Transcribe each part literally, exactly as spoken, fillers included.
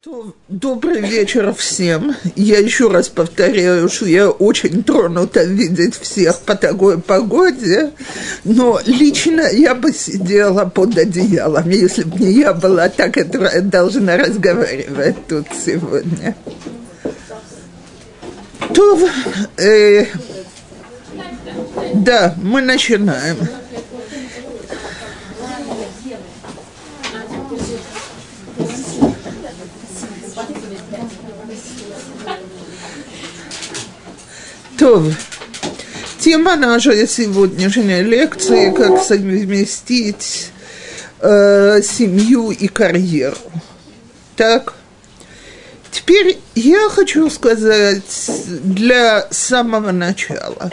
То, добрый вечер всем. Я еще раз повторяю, что я очень тронута видеть всех по такой погоде, но лично я бы сидела под одеялом, если бы не я была та, которая должна разговаривать тут сегодня. То, э, да, мы начинаем. То, тема нашей сегодняшней лекции – как совместить э, семью и карьеру. Так, теперь я хочу сказать для самого начала.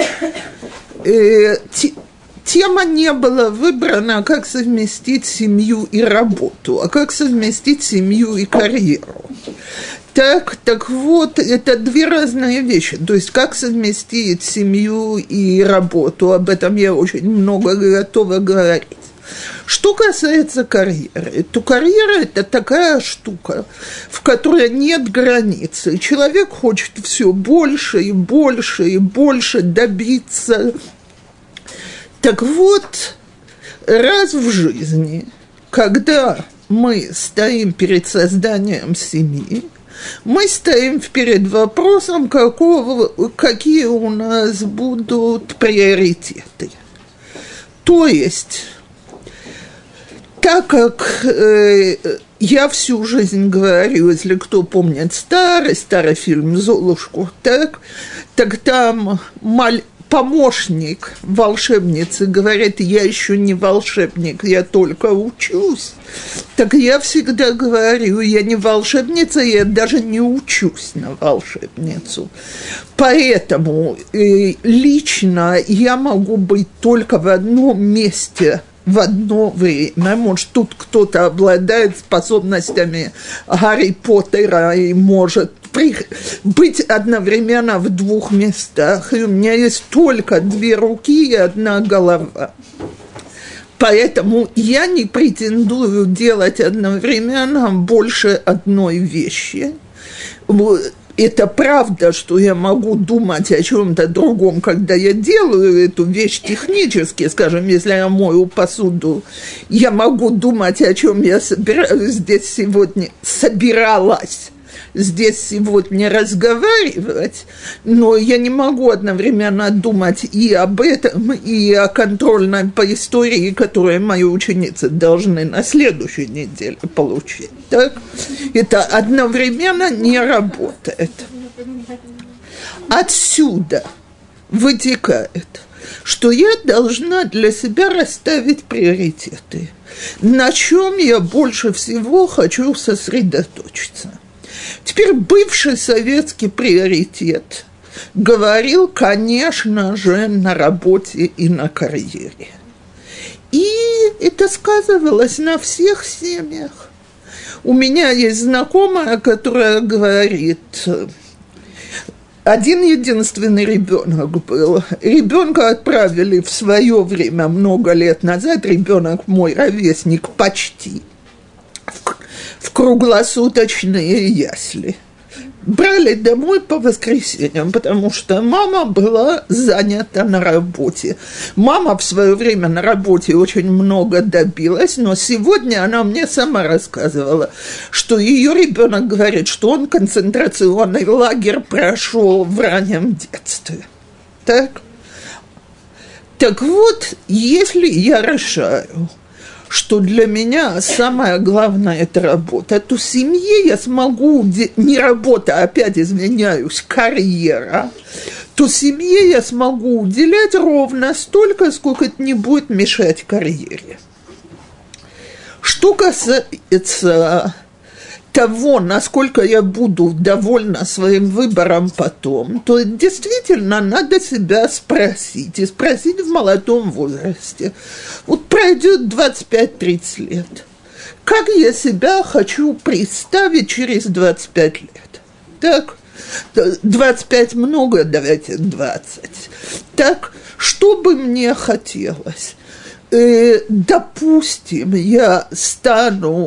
Э, те, тема не была выбрана, как совместить семью и работу, а как совместить семью и карьеру. Так, так вот, это две разные вещи. То есть, как совместить семью и работу, об этом я очень много готова говорить. Что касается карьеры, то карьера – это такая штука, в которой нет границы. Человек хочет все больше и больше и больше добиться. Так вот, раз в жизни, когда мы стоим перед созданием семьи, мы стоим перед вопросом, какого, какие у нас будут приоритеты. То есть, так как э, я всю жизнь говорю, если кто помнит старый, старый фильм «Золушку», так, так там маль... помощник волшебницы говорит: я еще не волшебник, я только учусь. Так я всегда говорю: я не волшебница, я даже не учусь на волшебницу. Поэтому э, лично я могу быть только в одном месте в одно время. Может, тут кто-то обладает способностями Гарри Поттера и может при... быть одновременно в двух местах. И у меня есть только две руки и одна голова. Поэтому я не претендую делать одновременно больше одной вещи. Это правда, что я могу думать о чем-то другом, когда я делаю эту вещь технически. Скажем, если я мою посуду, я могу думать, о чем я собираюсь здесь сегодня, собиралась здесь сегодня разговаривать, но я не могу одновременно думать и об этом, и о контрольной по истории, которую мои ученицы должны на следующей неделе получить. Так? Это одновременно не работает. Отсюда вытекает, что я должна для себя расставить приоритеты, на чем я больше всего хочу сосредоточиться. Теперь бывший советский приоритет говорил, конечно же, на работе и на карьере. И это сказывалось на всех семьях. У меня есть знакомая, которая говорит: один единственный ребенок был. Ребенка отправили в свое время, много лет назад, ребенок мой ровесник почти, в круглосуточные ясли. Брали домой по воскресеньям, потому что мама была занята на работе. Мама в свое время на работе очень много добилась, но сегодня она мне сама рассказывала, что ее ребенок говорит, что он концентрационный лагерь прошел в раннем детстве. Так? Так вот, если я решаю, что для меня самое главное – это работа, то в семье я смогу, не работа, опять извиняюсь, карьера, то в семье я смогу уделять ровно столько, сколько это не будет мешать карьере. Что касается того, насколько я буду довольна своим выбором потом, то действительно надо себя спросить, и спросить в молодом возрасте. Вот пройдет двадцать пять - тридцать лет. Как я себя хочу представить через двадцать пять лет? Так, двадцать пять много, давайте двадцать. Так, что бы мне хотелось? Э, допустим, я стану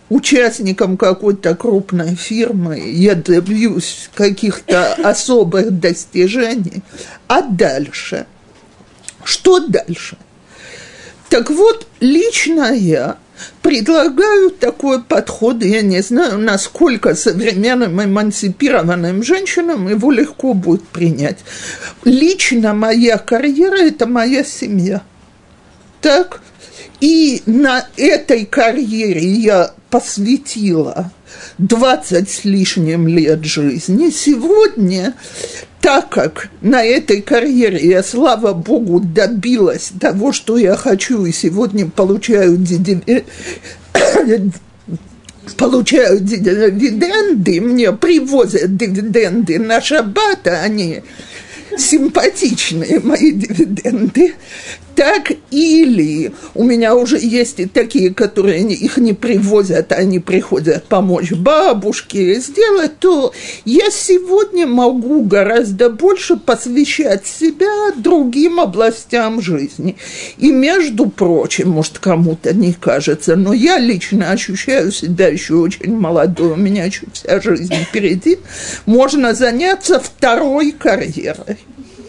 участником какой-то крупной фирмы, я добьюсь каких-то особых достижений. А дальше? Что дальше? Так вот, лично я предлагаю такой подход, я не знаю, насколько современным эмансипированным женщинам его легко будет принять. Лично моя карьера – это моя семья. Так? И на этой карьере я посвятила двадцать с лишним лет жизни. Сегодня, так как на этой карьере я, слава богу, добилась того, что я хочу, и сегодня получаю дивиденды, получаю дивиденды, мне привозят дивиденды на шаббат, а они симпатичные мои дивиденды, так или у меня уже есть и такие, которые их не привозят, они приходят помочь бабушке сделать, то я сегодня могу гораздо больше посвящать себя другим областям жизни. И, между прочим, может, кому-то не кажется, но я лично ощущаю себя еще очень молодой, у меня еще вся жизнь впереди, можно заняться второй карьерой.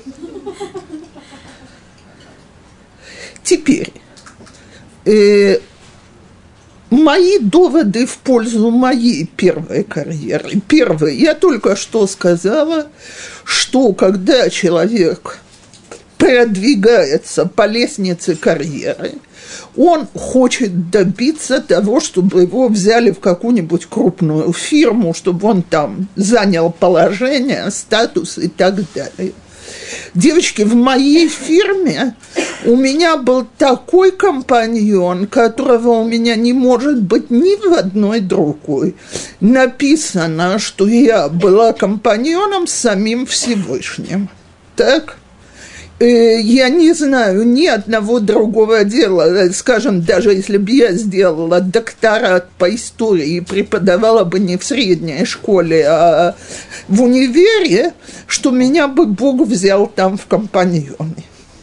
Теперь, э, мои доводы в пользу моей первой карьеры. Первое, я только что сказала, что когда человек продвигается по лестнице карьеры, он хочет добиться того, чтобы его взяли в какую-нибудь крупную фирму, чтобы он там занял положение, статус и так далее. Девочки, в моей фирме у меня был такой компаньон, которого у меня не может быть ни в одной другой. Написано, что я была компаньоном с самим Всевышним. Так? Я не знаю ни одного другого дела, скажем, даже если бы я сделала докторат по истории и преподавала бы не в средней школе, а в универе, что меня бы Бог взял там в компаньоны.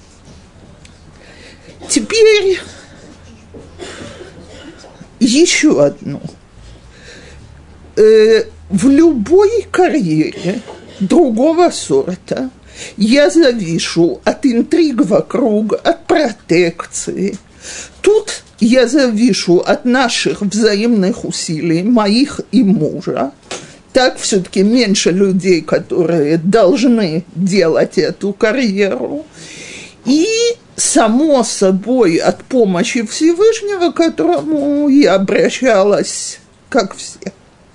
Теперь еще одно. В любой карьере другого сорта я завишу от интриг вокруг, от протекции. Тут я завишу от наших взаимных усилий, моих и мужа. Так все-таки меньше людей, которые должны делать эту карьеру. И, само собой, от помощи Всевышнего, к которому я обращалась, как все.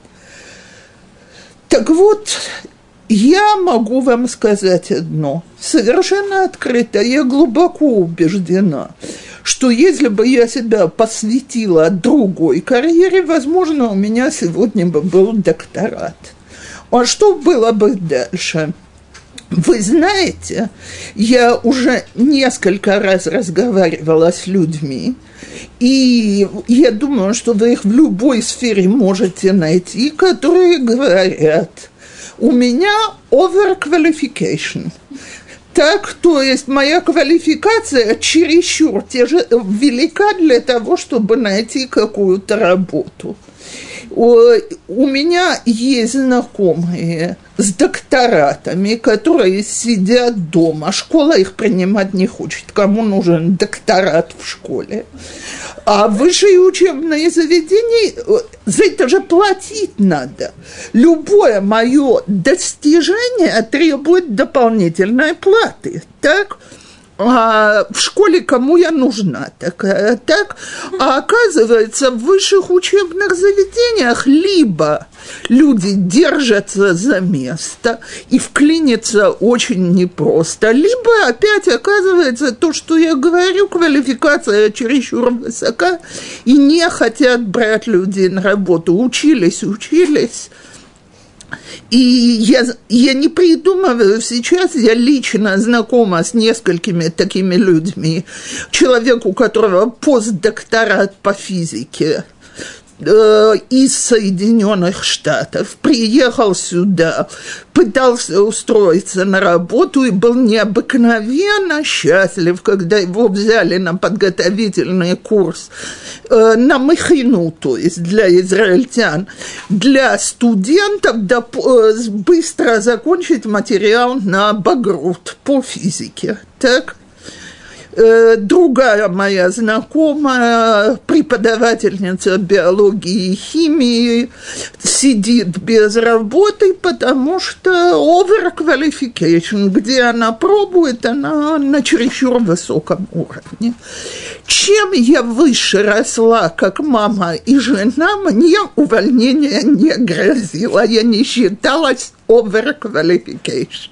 Так вот, я могу вам сказать одно, совершенно открыто, я глубоко убеждена, что если бы я себя посвятила другой карьере, возможно, у меня сегодня бы был докторат. А что было бы дальше? Вы знаете, я уже несколько раз разговаривала с людьми, и я думаю, что вы их в любой сфере можете найти, которые говорят: у меня overqualification. Так, то есть моя квалификация чересчур теж... велика для того, чтобы найти какую-то работу. У меня есть знакомые с докторатами, которые сидят дома. Школа их принимать не хочет. Кому нужен докторат в школе? А высшие учебные заведения, за это же платить надо. Любое мое достижение требует дополнительной платы. Так? А в школе кому я нужна такая, так? А оказывается, в высших учебных заведениях либо люди держатся за место и вклиниться очень непросто, либо опять оказывается то, что я говорю, квалификация чересчур высока, и не хотят брать людей на работу. Учились, учились. И я, я не придумываю сейчас, я лично знакома с несколькими такими людьми. Человек, у которого постдокторат по физике, э, из Соединенных Штатов, приехал сюда, пытался устроиться на работу и был необыкновенно счастлив, когда его взяли на подготовительный курс э, на мехину, то есть для израильтян, для студентов да, э, быстро закончить материал на багрут по физике. Так? Другая моя знакомая, преподавательница биологии и химии, сидит без работы, потому что overqualification, где она пробует, она на чересчур высоком уровне. Чем я выше росла, как мама и жена, мне увольнение не грозило, я не считалась overqualification.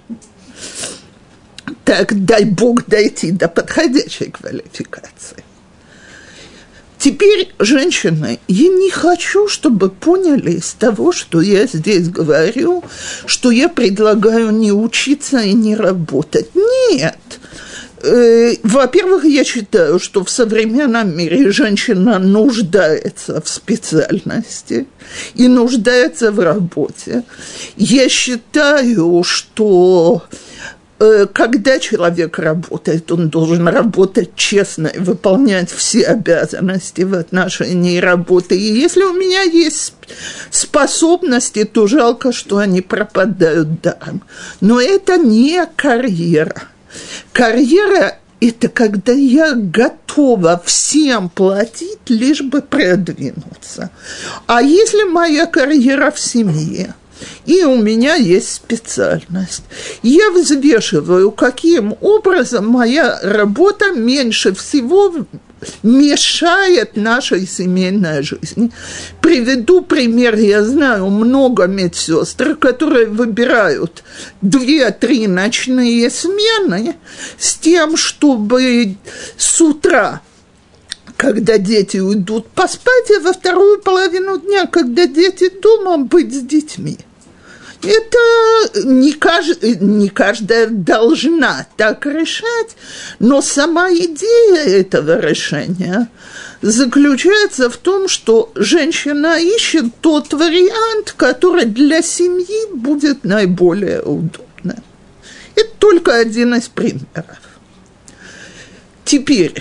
Так дай Бог дойти до подходящей квалификации. Теперь, женщины, я не хочу, чтобы поняли из того, что я здесь говорю, что я предлагаю не учиться и не работать. Нет. Во-первых, я считаю, что в современном мире женщина нуждается в специальности и нуждается в работе. Я считаю, что когда человек работает, он должен работать честно и выполнять все обязанности в отношении работы. И если у меня есть способности, то жалко, что они пропадают даром. Но это не карьера. Карьера – это когда я готова всем платить, лишь бы продвинуться. А если моя карьера в семье – и у меня есть специальность. Я взвешиваю, каким образом моя работа меньше всего мешает нашей семейной жизни. Приведу пример. Я знаю много медсестр, которые выбирают две-три ночные смены с тем, чтобы с утра, когда дети уйдут поспать, и во вторую половину дня, когда дети дома, быть с детьми. Это не, кажд... не каждая должна так решать, но сама идея этого решения заключается в том, что женщина ищет тот вариант, который для семьи будет наиболее удобным. Это только один из примеров. Теперь,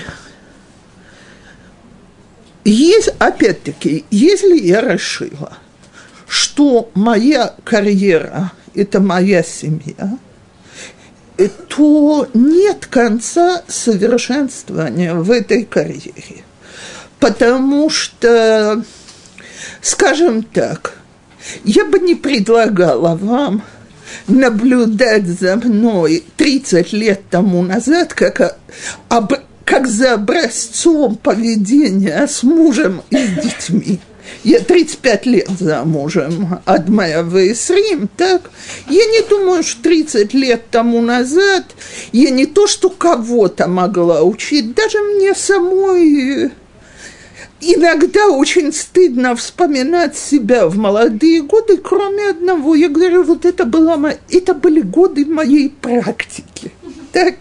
есть, опять-таки, если я решила, что моя карьера – это моя семья, то нет конца совершенствования в этой карьере. Потому что, скажем так, я бы не предлагала вам наблюдать за мной тридцать лет тому назад, как, об, как за образцом поведения с мужем и с детьми. Я тридцать пять лет замужем, Адмая Вейсрим, так? Я не думаю, что тридцать лет тому назад я не то, что кого-то могла учить, даже мне самой иногда очень стыдно вспоминать себя в молодые годы, кроме одного. Я говорю, вот это, была, это были годы моей практики, так?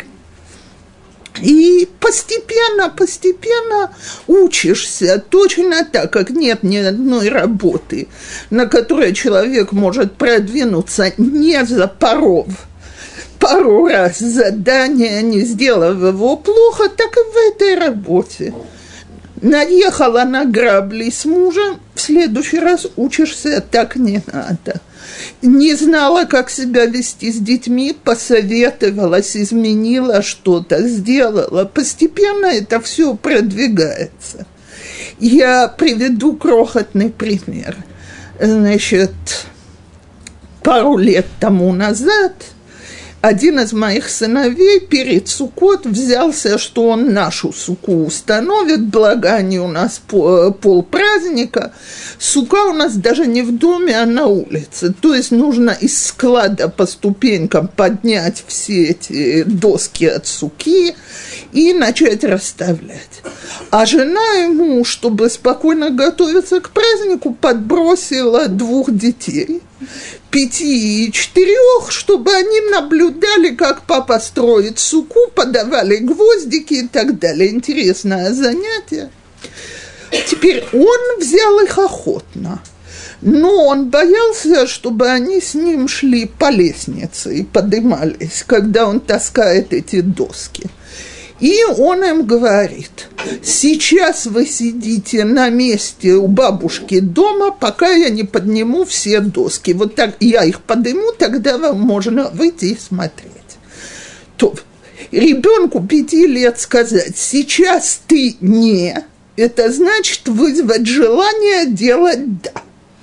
И постепенно, постепенно учишься, точно так, как нет ни одной работы, на которой человек может продвинуться, не запоров пару раз задание, не сделав его плохо, так и в этой работе. Наехала на грабли с мужем, в следующий раз учишься, так не надо. Не знала, как себя вести с детьми, посоветовалась, изменила что-то, сделала. Постепенно это все продвигается. Я приведу крохотный пример. Значит, пару лет тому назад один из моих сыновей перед Суккот взялся, что он нашу суку установит, благо они у нас пол праздника. Сука у нас даже не в доме, а на улице. То есть нужно из склада по ступенькам поднять все эти доски от суки и начать расставлять. А жена ему, чтобы спокойно готовиться к празднику, подбросила двух детей. Пяти и четырех, чтобы они наблюдали, как папа строит суку, подавали гвоздики и так далее. Интересное занятие. Теперь он взял их охотно, но он боялся, чтобы они с ним шли по лестнице и поднимались, когда он таскает эти доски. И он им говорит: сейчас вы сидите на месте у бабушки дома, пока я не подниму все доски. Вот так я их подниму, тогда вам можно выйти и смотреть. То ребенку пяти лет сказать: сейчас ты не, это значит вызвать желание делать да.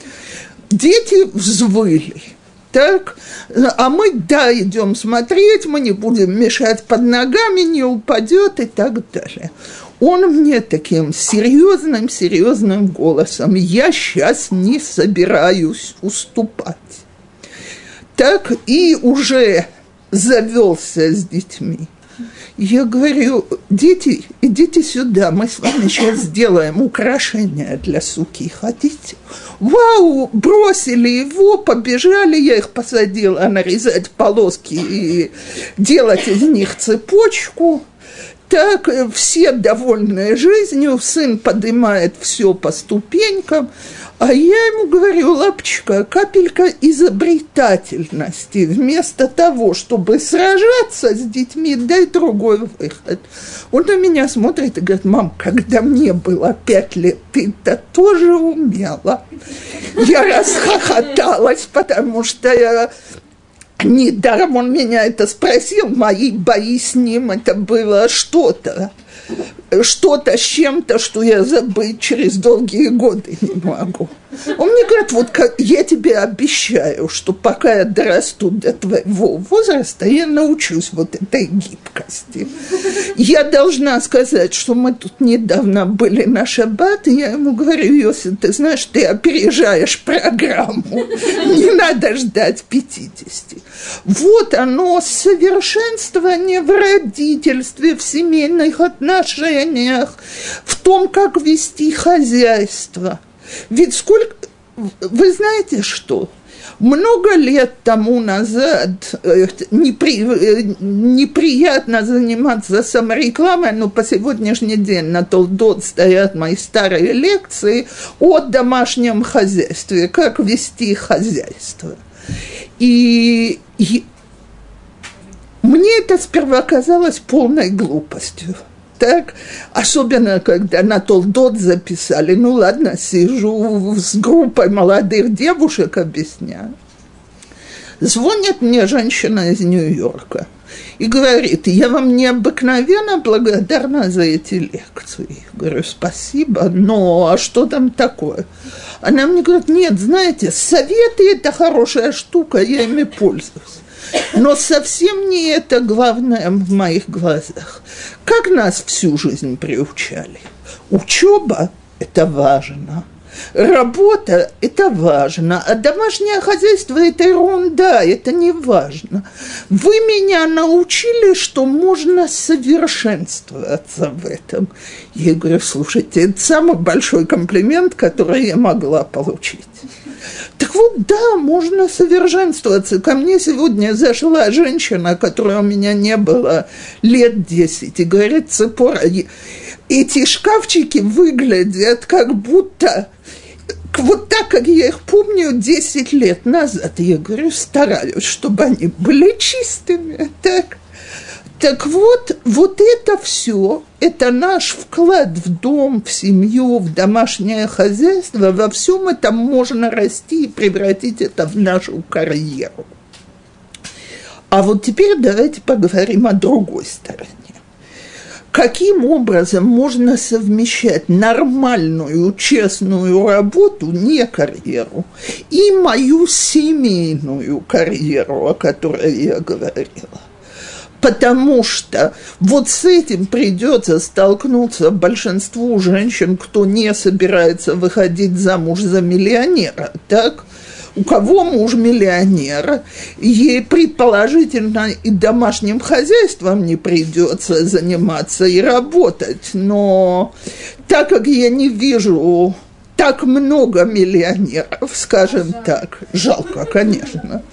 Дети взвыли. Так, а мы, да, идем смотреть, мы не будем мешать под ногами, не упадет и так далее. Он мне таким серьезным, серьезным голосом: я сейчас не собираюсь уступать. Так, и уже завелся с детьми. Я говорю: дети, идите сюда, мы с вами сейчас сделаем украшения для суки, хотите? Вау, бросили его, побежали, я их посадила нарезать полоски и делать из них цепочку. Так, все довольные жизнью, сын поднимает все по ступенькам, а я ему говорю: лапочка, капелька изобретательности. Вместо того, чтобы сражаться с детьми, дай другой выход. Он на меня смотрит и говорит: мам, когда мне было пять лет, ты-то тоже умела. Я расхохоталась, потому что я... Недаром он меня это спросил, мои бои с ним, это было что-то, что-то с чем-то, что я забыть через долгие годы не могу. Он мне говорит: вот как, я тебе обещаю, что пока я дорасту до твоего возраста, я научусь вот этой гибкости. Я должна сказать, что мы тут недавно были на шаббат, и я ему говорю: Йоси, ты знаешь, ты опережаешь программу, не надо ждать пятидесяти. Вот оно, совершенствование в родительстве, в семейных отношениях, в том, как вести хозяйство. Ведь сколько... Вы знаете что? Много лет тому назад э, непри, э, неприятно заниматься саморекламой, но по сегодняшний день на Толдот стоят мои старые лекции о домашнем хозяйстве, как вести хозяйство. И, и мне это сперва казалось полной глупостью. Так, особенно, когда на Толдот записали. Ну, ладно, сижу с группой молодых девушек, объясняю. Звонит мне женщина из Нью-Йорка и говорит: я вам необыкновенно благодарна за эти лекции. Говорю: спасибо, но а что там такое? Она мне говорит: нет, знаете, советы – это хорошая штука, я ими пользуюсь. Но совсем не это главное в моих глазах. Как нас всю жизнь приучали? Учеба – это важно, работа – это важно, а домашнее хозяйство – это ерунда, это не важно. Вы меня научили, что можно совершенствоваться в этом. Я говорю: слушайте, это самый большой комплимент, который я могла получить. Так вот, да, можно совершенствоваться. Ко мне сегодня зашла женщина, которой у меня не было лет десять, и говорит: Ципора, эти шкафчики выглядят как будто вот так, как я их помню десять лет назад. Я говорю: стараюсь, чтобы они были чистыми, так. Так вот, вот это все, это наш вклад в дом, в семью, в домашнее хозяйство. Во всем этом можно расти и превратить это в нашу карьеру. А вот теперь давайте поговорим о другой стороне. Каким образом можно совмещать нормальную, честную работу, не карьеру, и мою семейную карьеру, о которой я говорила? Потому что вот с этим придется столкнуться большинству женщин, кто не собирается выходить замуж за миллионера, так? У кого муж миллионер, ей предположительно и домашним хозяйством не придется заниматься и работать. Но так как я не вижу так много миллионеров, скажем так, жалко, конечно.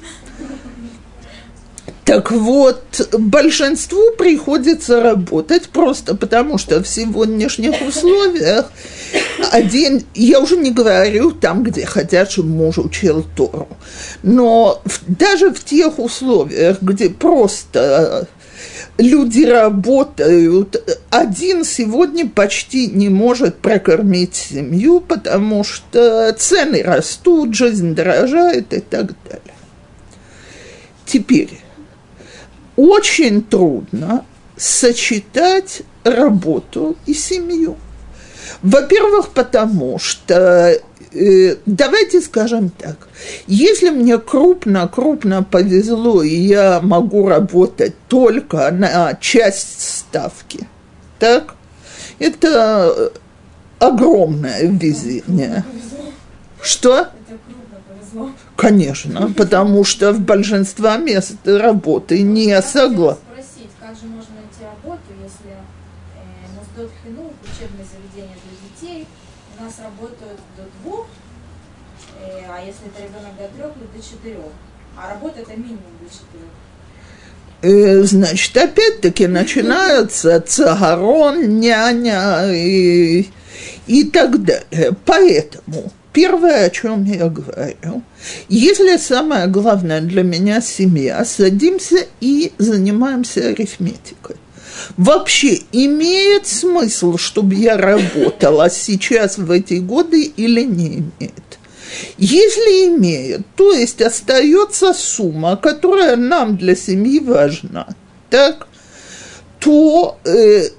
Так вот, большинству приходится работать просто потому, что в сегодняшних условиях один, я уже не говорю там, где хотят, чтобы муж учил Тору, но в, даже в тех условиях, где просто люди работают, один сегодня почти не может прокормить семью, потому что цены растут, жизнь дорожает и так далее. Теперь, очень трудно сочетать работу и семью. Во-первых, потому что, э, давайте скажем так, если мне крупно-крупно повезло, и я могу работать только на часть ставки, так, это огромное везение. Что? Это крупно повезло. Конечно, потому что в большинстве мест работы не согласны. Спросить, как же можно найти работу, если Мосдот Хинух, учебное заведение для детей, у нас работают до двух, э, а если это ребенок до трех, то до четырех. А работа это минимум до четырех. Значит, опять-таки начинается цагарон, няня и, и так далее. Поэтому первое, о чем я говорю, если самое главное для меня семья, садимся и занимаемся арифметикой. Вообще имеет смысл, чтобы я работала сейчас в эти годы или не имеет? Если имеет, то есть остается сумма, которая нам для семьи важна, так, то э,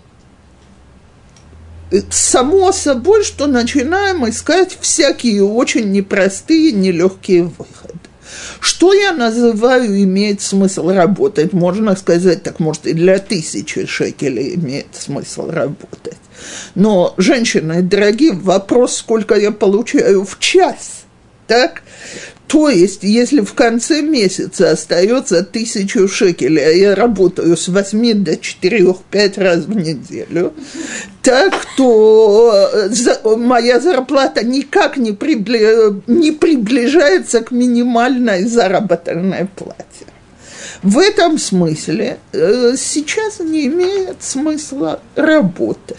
само собой, что начинаем искать всякие очень непростые, нелегкие выходы. Что я называю имеет смысл работать? Можно сказать, так может и для тысячи шекелей имеет смысл работать. Но, женщины дорогие, вопрос, сколько я получаю в час, так? То есть, если в конце месяца остается тысячу шекелей, а я работаю с восьми до четырех, пять раз в неделю, так, то моя зарплата никак не, прибли... не приближается к минимальной заработной плате. В этом смысле сейчас не имеет смысла работать.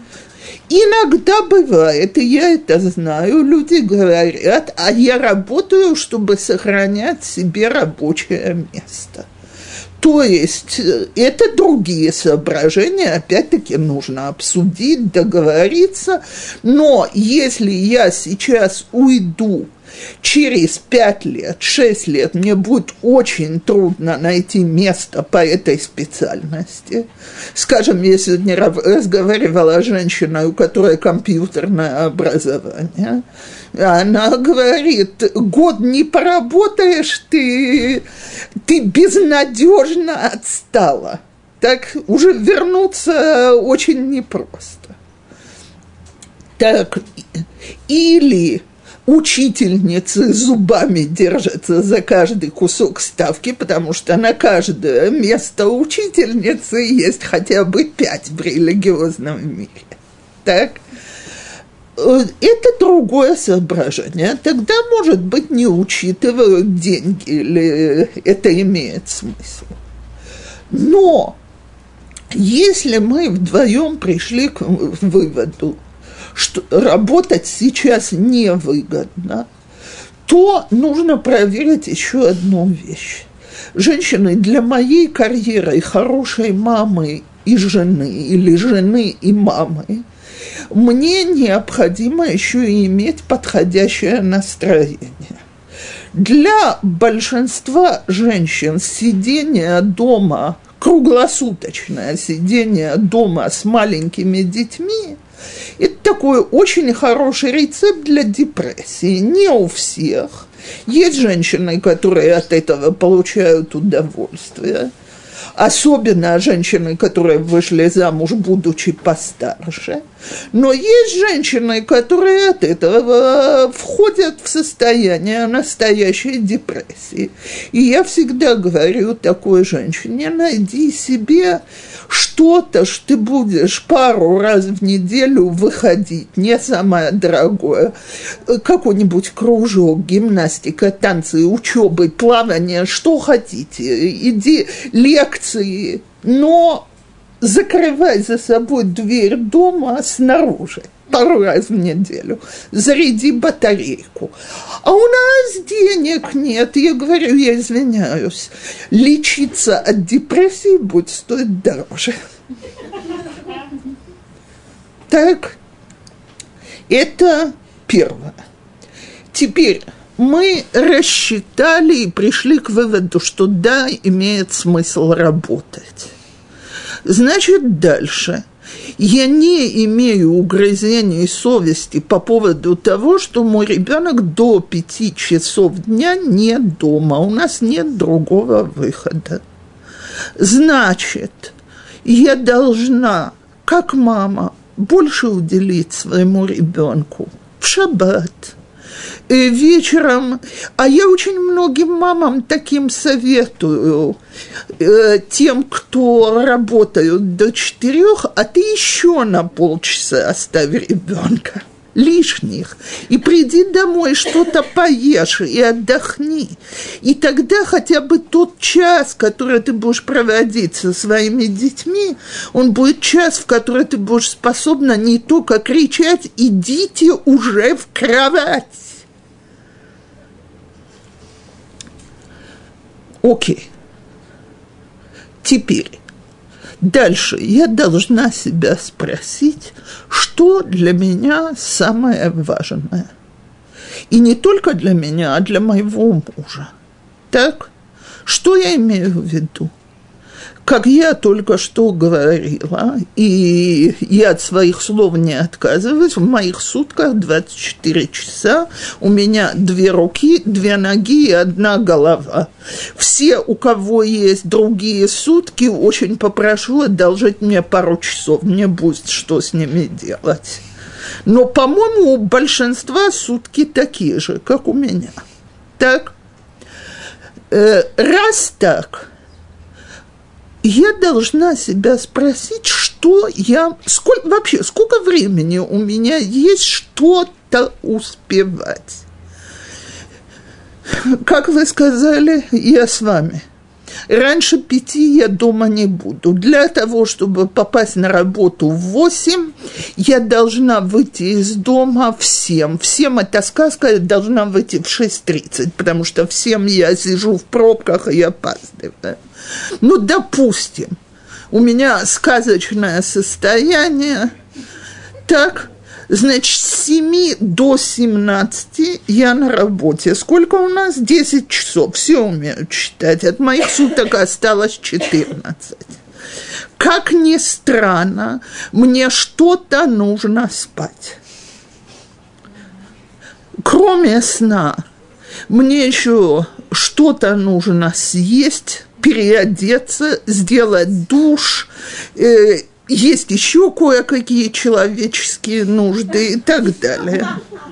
Иногда бывает, и я это знаю, люди говорят, а я работаю, чтобы сохранять себе рабочее место. То есть это другие соображения, опять-таки нужно обсудить, договориться, но если я сейчас уйду, через пять лет, шесть лет мне будет очень трудно найти место по этой специальности. Скажем, я сегодня разговаривала с женщиной, у которой компьютерное образование. Она говорит, год не поработаешь, ты, ты безнадежно отстала. Так уже вернуться очень непросто. Так, или учительницы зубами держатся за каждый кусок ставки, потому что на каждое место учительницы есть хотя бы пять в религиозном мире. Так? Это другое соображение. Тогда, может быть, не учитывают деньги, или это имеет смысл. Но если мы вдвоем пришли к выводу, что работать сейчас невыгодно, то нужно проверить еще одну вещь. Женщины, для моей карьеры хорошей мамы и жены, или жены и мамы, мне необходимо еще и иметь подходящее настроение. Для большинства женщин сидение дома, круглосуточное сидение дома с маленькими детьми – это такой очень хороший рецепт для депрессии. Не у всех. Есть женщины, которые от этого получают удовольствие. Особенно женщины, которые вышли замуж, будучи постарше. Но есть женщины, которые от этого входят в состояние настоящей депрессии. И я всегда говорю такой женщине, найди себе что-то, что ты будешь пару раз в неделю выходить, не самое дорогое, какой-нибудь кружок, гимнастика, танцы, учебы, плавание, что хотите, иди, лекции, но закрывай за собой дверь дома снаружи. пару раз в неделю, заряди батарейку. А у нас денег нет. Я говорю, я извиняюсь, лечиться от депрессии будет стоить дороже. Так, это первое. Теперь мы рассчитали и пришли к выводу, что да, имеет смысл работать. Значит, дальше. Я не имею угрызений совести по поводу того, что мой ребенок до пяти часов дня не дома. У нас нет другого выхода. Значит, я должна, как мама, больше уделить своему ребенку в шаббат, вечером, а я очень многим мамам таким советую, э, тем, кто работают до четырех, а ты еще на полчаса оставь ребенка лишних, и приди домой, что-то поешь и отдохни. И тогда хотя бы тот час, который ты будешь проводить со своими детьми, он будет час, в который ты будешь способна не только кричать «идите уже в кровать». Окей. Теперь, дальше я должна себя спросить, что для меня самое важное. И не только для меня, а для моего мужа. Так? Что я имею в виду? Как я только что говорила, и я от своих слов не отказываюсь, в моих сутках двадцать четыре часа, у меня две руки, две ноги и одна голова. Все, у кого есть другие сутки, очень попрошу одолжить мне пару часов, мне будет что с ними делать. Но, по-моему, у большинства сутки такие же, как у меня. Так? Э, раз так... Я должна себя спросить, что я... Сколько, вообще, сколько времени у меня есть что-то успевать? Как вы сказали, я с вами. Раньше пяти я дома не буду. Для того, чтобы попасть на работу в восемь, я должна выйти из дома в семь. В семь это сказка, я должна выйти в шесть тридцать, потому что в семь я сижу в пробках и опаздываю. Ну, допустим, у меня сказочное состояние, так, значит, с семи до семнадцати я на работе. Сколько у нас? десять часов. Все умеют считать. От моих суток осталось четырнадцать. Как ни странно, мне что-то нужно спать. Кроме сна, мне еще что-то нужно съесть, переодеться, сделать душ, э, есть еще кое-какие человеческие нужды и так далее.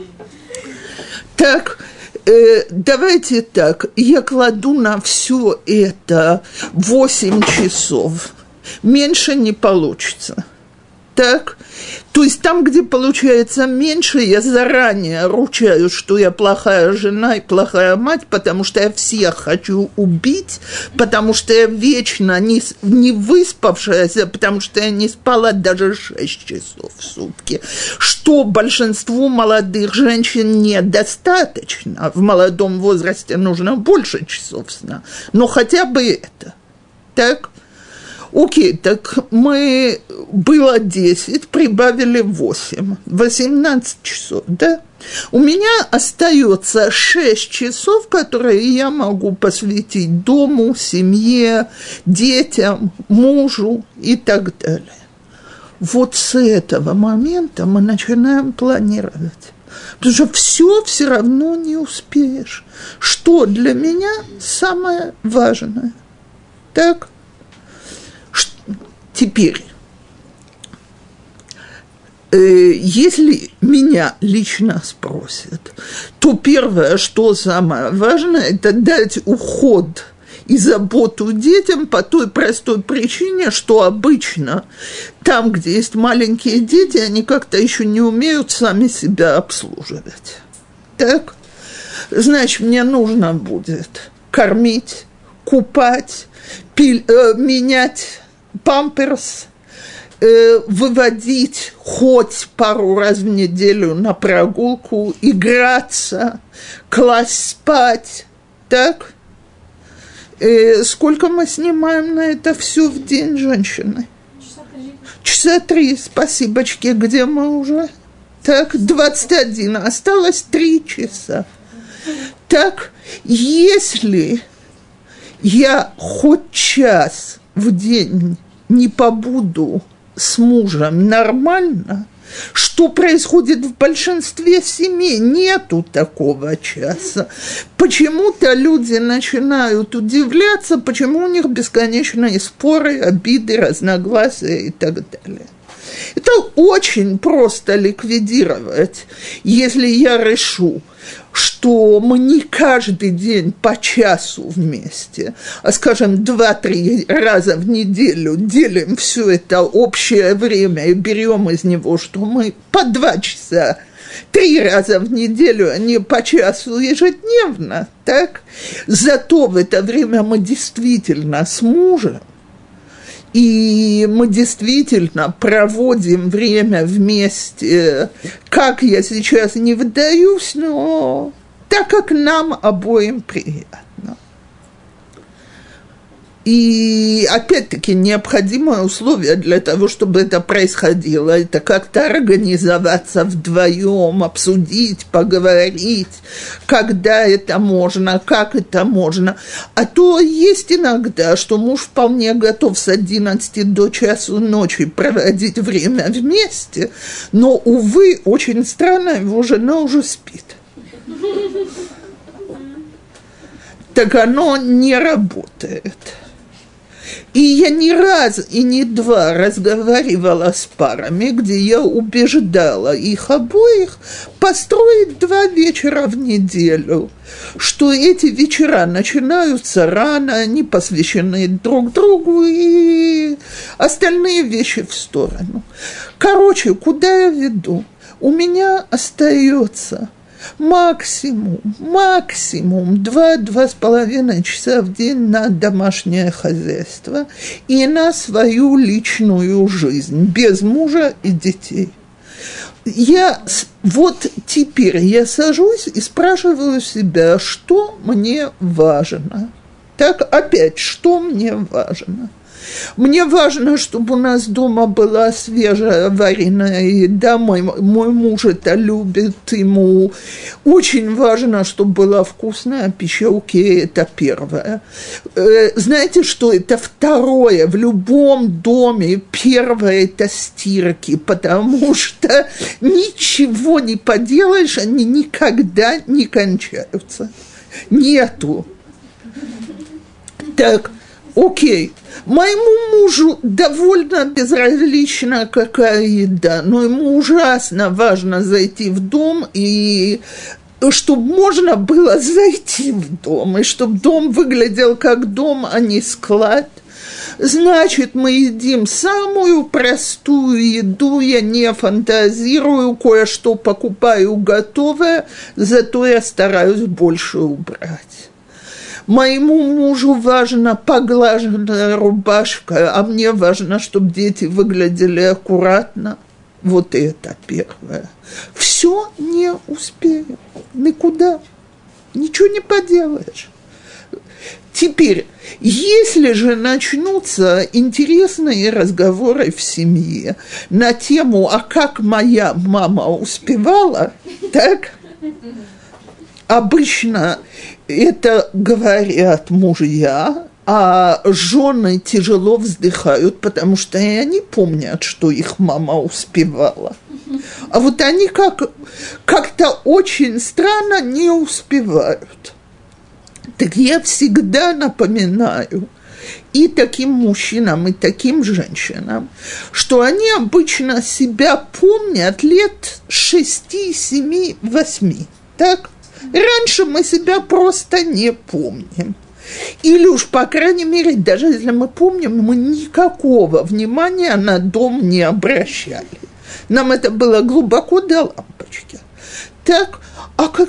Так, э, давайте так, я кладу на все это восемь часов, меньше не получится. Так, то есть там, где получается меньше, я заранее ручаюсь, что я плохая жена и плохая мать, потому что я всех хочу убить, потому что я вечно не, не выспавшаяся, потому что я не спала даже шесть часов в сутки, что большинству молодых женщин недостаточно. В молодом возрасте нужно больше часов сна, но хотя бы это. Так? Окей, так мы, было десять, прибавили восемь, восемнадцать часов, да? У меня остается шесть часов, которые я могу посвятить дому, семье, детям, мужу и так далее. Вот с этого момента мы начинаем планировать. Потому что все все равно не успеешь. Что для меня самое важное? Так? Теперь, э, если меня лично спросят, то первое, что самое важное, это дать уход и заботу детям по той простой причине, что обычно там, где есть маленькие дети, они как-то еще не умеют сами себя обслуживать. Так? Значит, мне нужно будет кормить, купать, пиль, э, менять памперс, э, выводить хоть пару раз в неделю на прогулку, играться, класть спать, так? Э, сколько мы снимаем на это все в день, женщины? Часа три. Часа три, спасибочки, где мы уже? Так, двадцать один, осталось три часа. Так, если я хоть час в день не побуду с мужем нормально, что происходит в большинстве семей? Нету такого часа. Почему-то люди начинают удивляться, почему у них бесконечные споры, обиды, разногласия и так далее. Это очень просто ликвидировать, если я решу, что мы не каждый день по часу вместе, а, скажем, два-три раза в неделю делим все это общее время и берем из него, что мы по два часа, три раза в неделю, а не по часу ежедневно, так? Зато в это время мы действительно с мужем, и мы действительно проводим время вместе, как я сейчас не вдаюсь, но так, как нам обоим приятно. И, опять-таки, необходимое условие для того, чтобы это происходило, это как-то организоваться вдвоем, обсудить, поговорить, когда это можно, как это можно. А то есть иногда, что муж вполне готов с одиннадцати до часу ночи проводить время вместе, но, увы, очень странно, его жена уже спит. Так оно не работает. И я не раз и не два разговаривала с парами, где я убеждала их обоих построить два вечера в неделю, что эти вечера начинаются рано, они посвящены друг другу, и остальные вещи в сторону. Короче, куда я веду? У меня остается максимум, максимум два-два с половиной часа в день на домашнее хозяйство и на свою личную жизнь, без мужа и детей. Я вот теперь я сажусь и спрашиваю себя, что мне важно. Так, опять, что мне важно? Мне важно, чтобы у нас дома была свежая вареная еда, мой, мой муж это любит, ему очень важно, чтобы была вкусная пища, окей, это первое. Знаете, что это второе? В любом доме первое – это стирки, потому что ничего не поделаешь, они никогда не кончаются. Нету. Так, окей. Моему мужу довольно безразлично, какая еда, но ему ужасно важно зайти в дом, и чтобы можно было зайти в дом, и чтобы дом выглядел как дом, а не склад. Значит, мы едим самую простую еду, я не фантазирую, кое-что покупаю готовое, зато я стараюсь больше убрать. Моему мужу важна поглаженная рубашка, а мне важно, чтобы дети выглядели аккуратно. Вот это первое. Все не успею. Никуда. Ничего не поделаешь. Теперь, если же начнутся интересные разговоры в семье на тему, а как моя мама успевала, так? Обычно это говорят мужья, а жены тяжело вздыхают, потому что и они помнят, что их мама успевала. А вот они как, как-то очень странно не успевают. Так я всегда напоминаю и таким мужчинам, и таким женщинам, что они обычно себя помнят лет шести, семи, восьми, так? Раньше мы себя просто не помним. Или уж, по крайней мере, даже если мы помним, мы никакого внимания на дом не обращали. Нам это было глубоко до лампочки. Так, а когда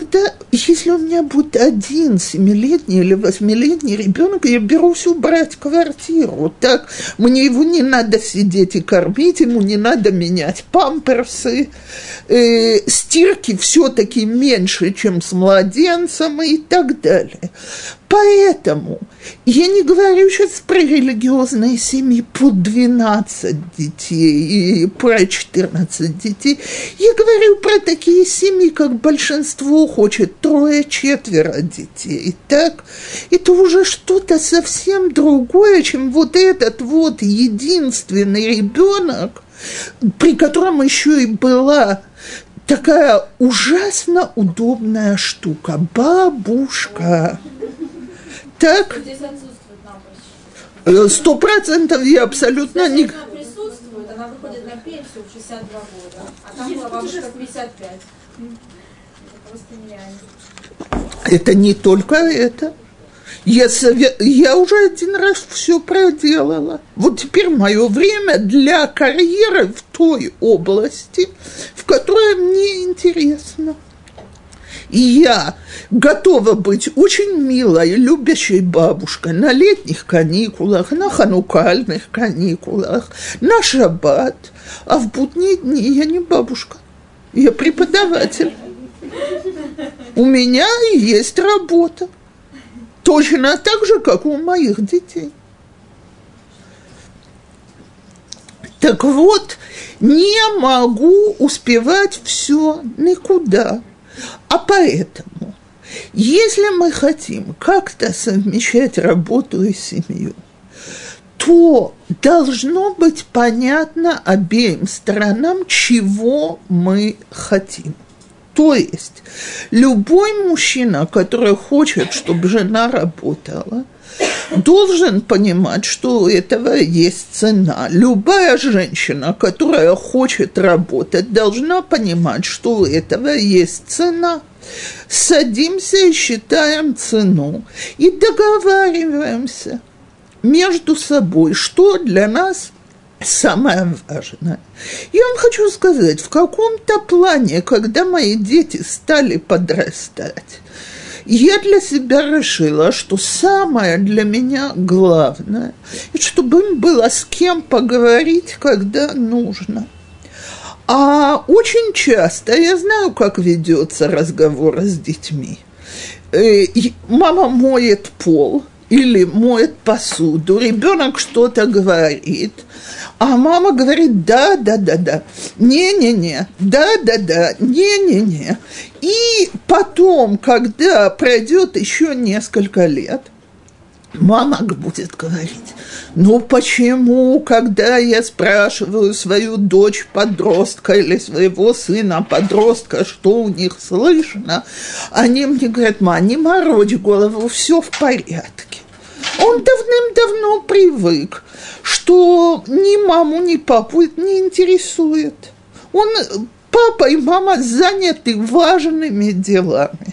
если у меня будет один семилетний или восьмилетний ребенок, я берусь убрать квартиру. Так, мне его не надо сидеть и кормить, ему не надо менять памперсы. Э, стирки все-таки меньше, чем с младенцем и так далее. Поэтому я не говорю сейчас про религиозные семьи по двенадцать детей и про четырнадцать детей. Я говорю про такие семьи, как большинство хочет трое-четверо детей. Так? Это уже что-то совсем другое, чем вот этот вот единственный ребенок, при котором еще и была такая ужасно удобная штука – бабушка. Так, Здесь отсутствует напрочь. сто процентов я абсолютно не... Она присутствует, она выходит на пенсию в шестьдесят два года, а там была бабушка в пятьдесят пять. Это просто нереально. Это не только это. Я, сове... я уже один раз все проделала. Вот теперь мое время для карьеры в той области, в которой мне интересно. И я готова быть очень милой, любящей бабушкой на летних каникулах, на ханукальных каникулах, на шаббат. А в будние дни я не бабушка, я преподаватель. У меня есть работа. Точно так же, как у моих детей. Так вот, не могу успевать все никуда. А поэтому, если мы хотим как-то совмещать работу и семью, то должно быть понятно обеим сторонам, чего мы хотим. То есть любой мужчина, который хочет, чтобы жена работала, должен понимать, что у этого есть цена. Любая женщина, которая хочет работать, должна понимать, что у этого есть цена. Садимся и считаем цену и договариваемся между собой, что для нас самое важное. Я вам хочу сказать, в каком-то плане, когда мои дети стали подрастать, я для себя решила, что самое для меня главное, чтобы им было с кем поговорить, когда нужно. А очень часто я знаю, как ведется разговор с детьми. Мама моет пол или моет посуду, ребенок что-то говорит, а мама говорит «да, да, да, да», «не-не-не», «да, да, да», «не-не-не». И потом, когда пройдет еще несколько лет, мама будет говорить: ну почему, когда я спрашиваю свою дочь-подростка или своего сына-подростка, что у них слышно, они мне говорят: ма, не морочь голову, все в порядке. Он давным-давно привык, что ни маму, ни папу это не интересует. Он, папа и мама заняты важными делами.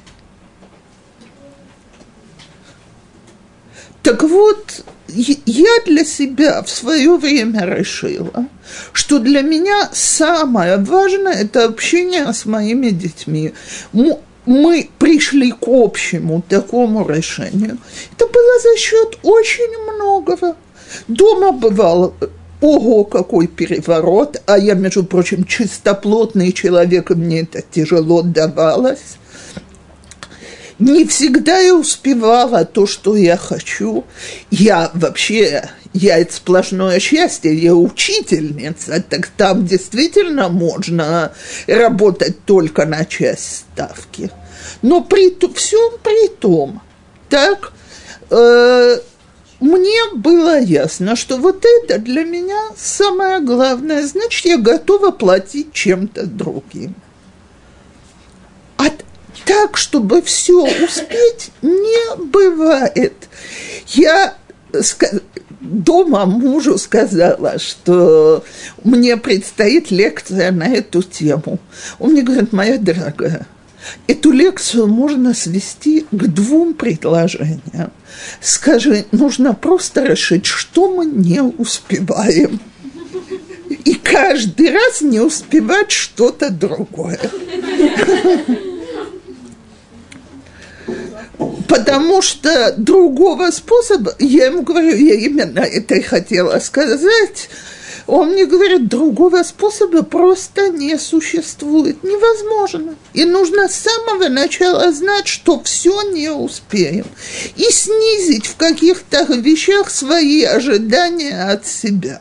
Так вот, я для себя в свое время решила, что для меня самое важное – это общение с моими детьми. Мы пришли к общему такому решению. Это было за счет очень многого. Дома бывало, ого, какой переворот, а я, между прочим, чистоплотный человек, и мне это тяжело давалось. Не всегда я успевала то, что я хочу. Я вообще, я это сплошное счастье, я учительница, так там действительно можно работать только на часть ставки. Но при всем при том, так, э, мне было ясно, что вот это для меня самое главное, значит, я готова платить чем-то другим. От Так, чтобы все успеть, не бывает. Я дома мужу сказала, что мне предстоит лекция на эту тему. Он мне говорит: моя дорогая, эту лекцию можно свести к двум предложениям. Скажи, нужно просто решить, что мы не успеваем. И каждый раз не успевать что-то другое. Потому что другого способа, я ему говорю, я именно это и хотела сказать, он мне говорит, другого способа просто не существует, невозможно. И нужно с самого начала знать, что все не успеем. И снизить в каких-то вещах свои ожидания от себя.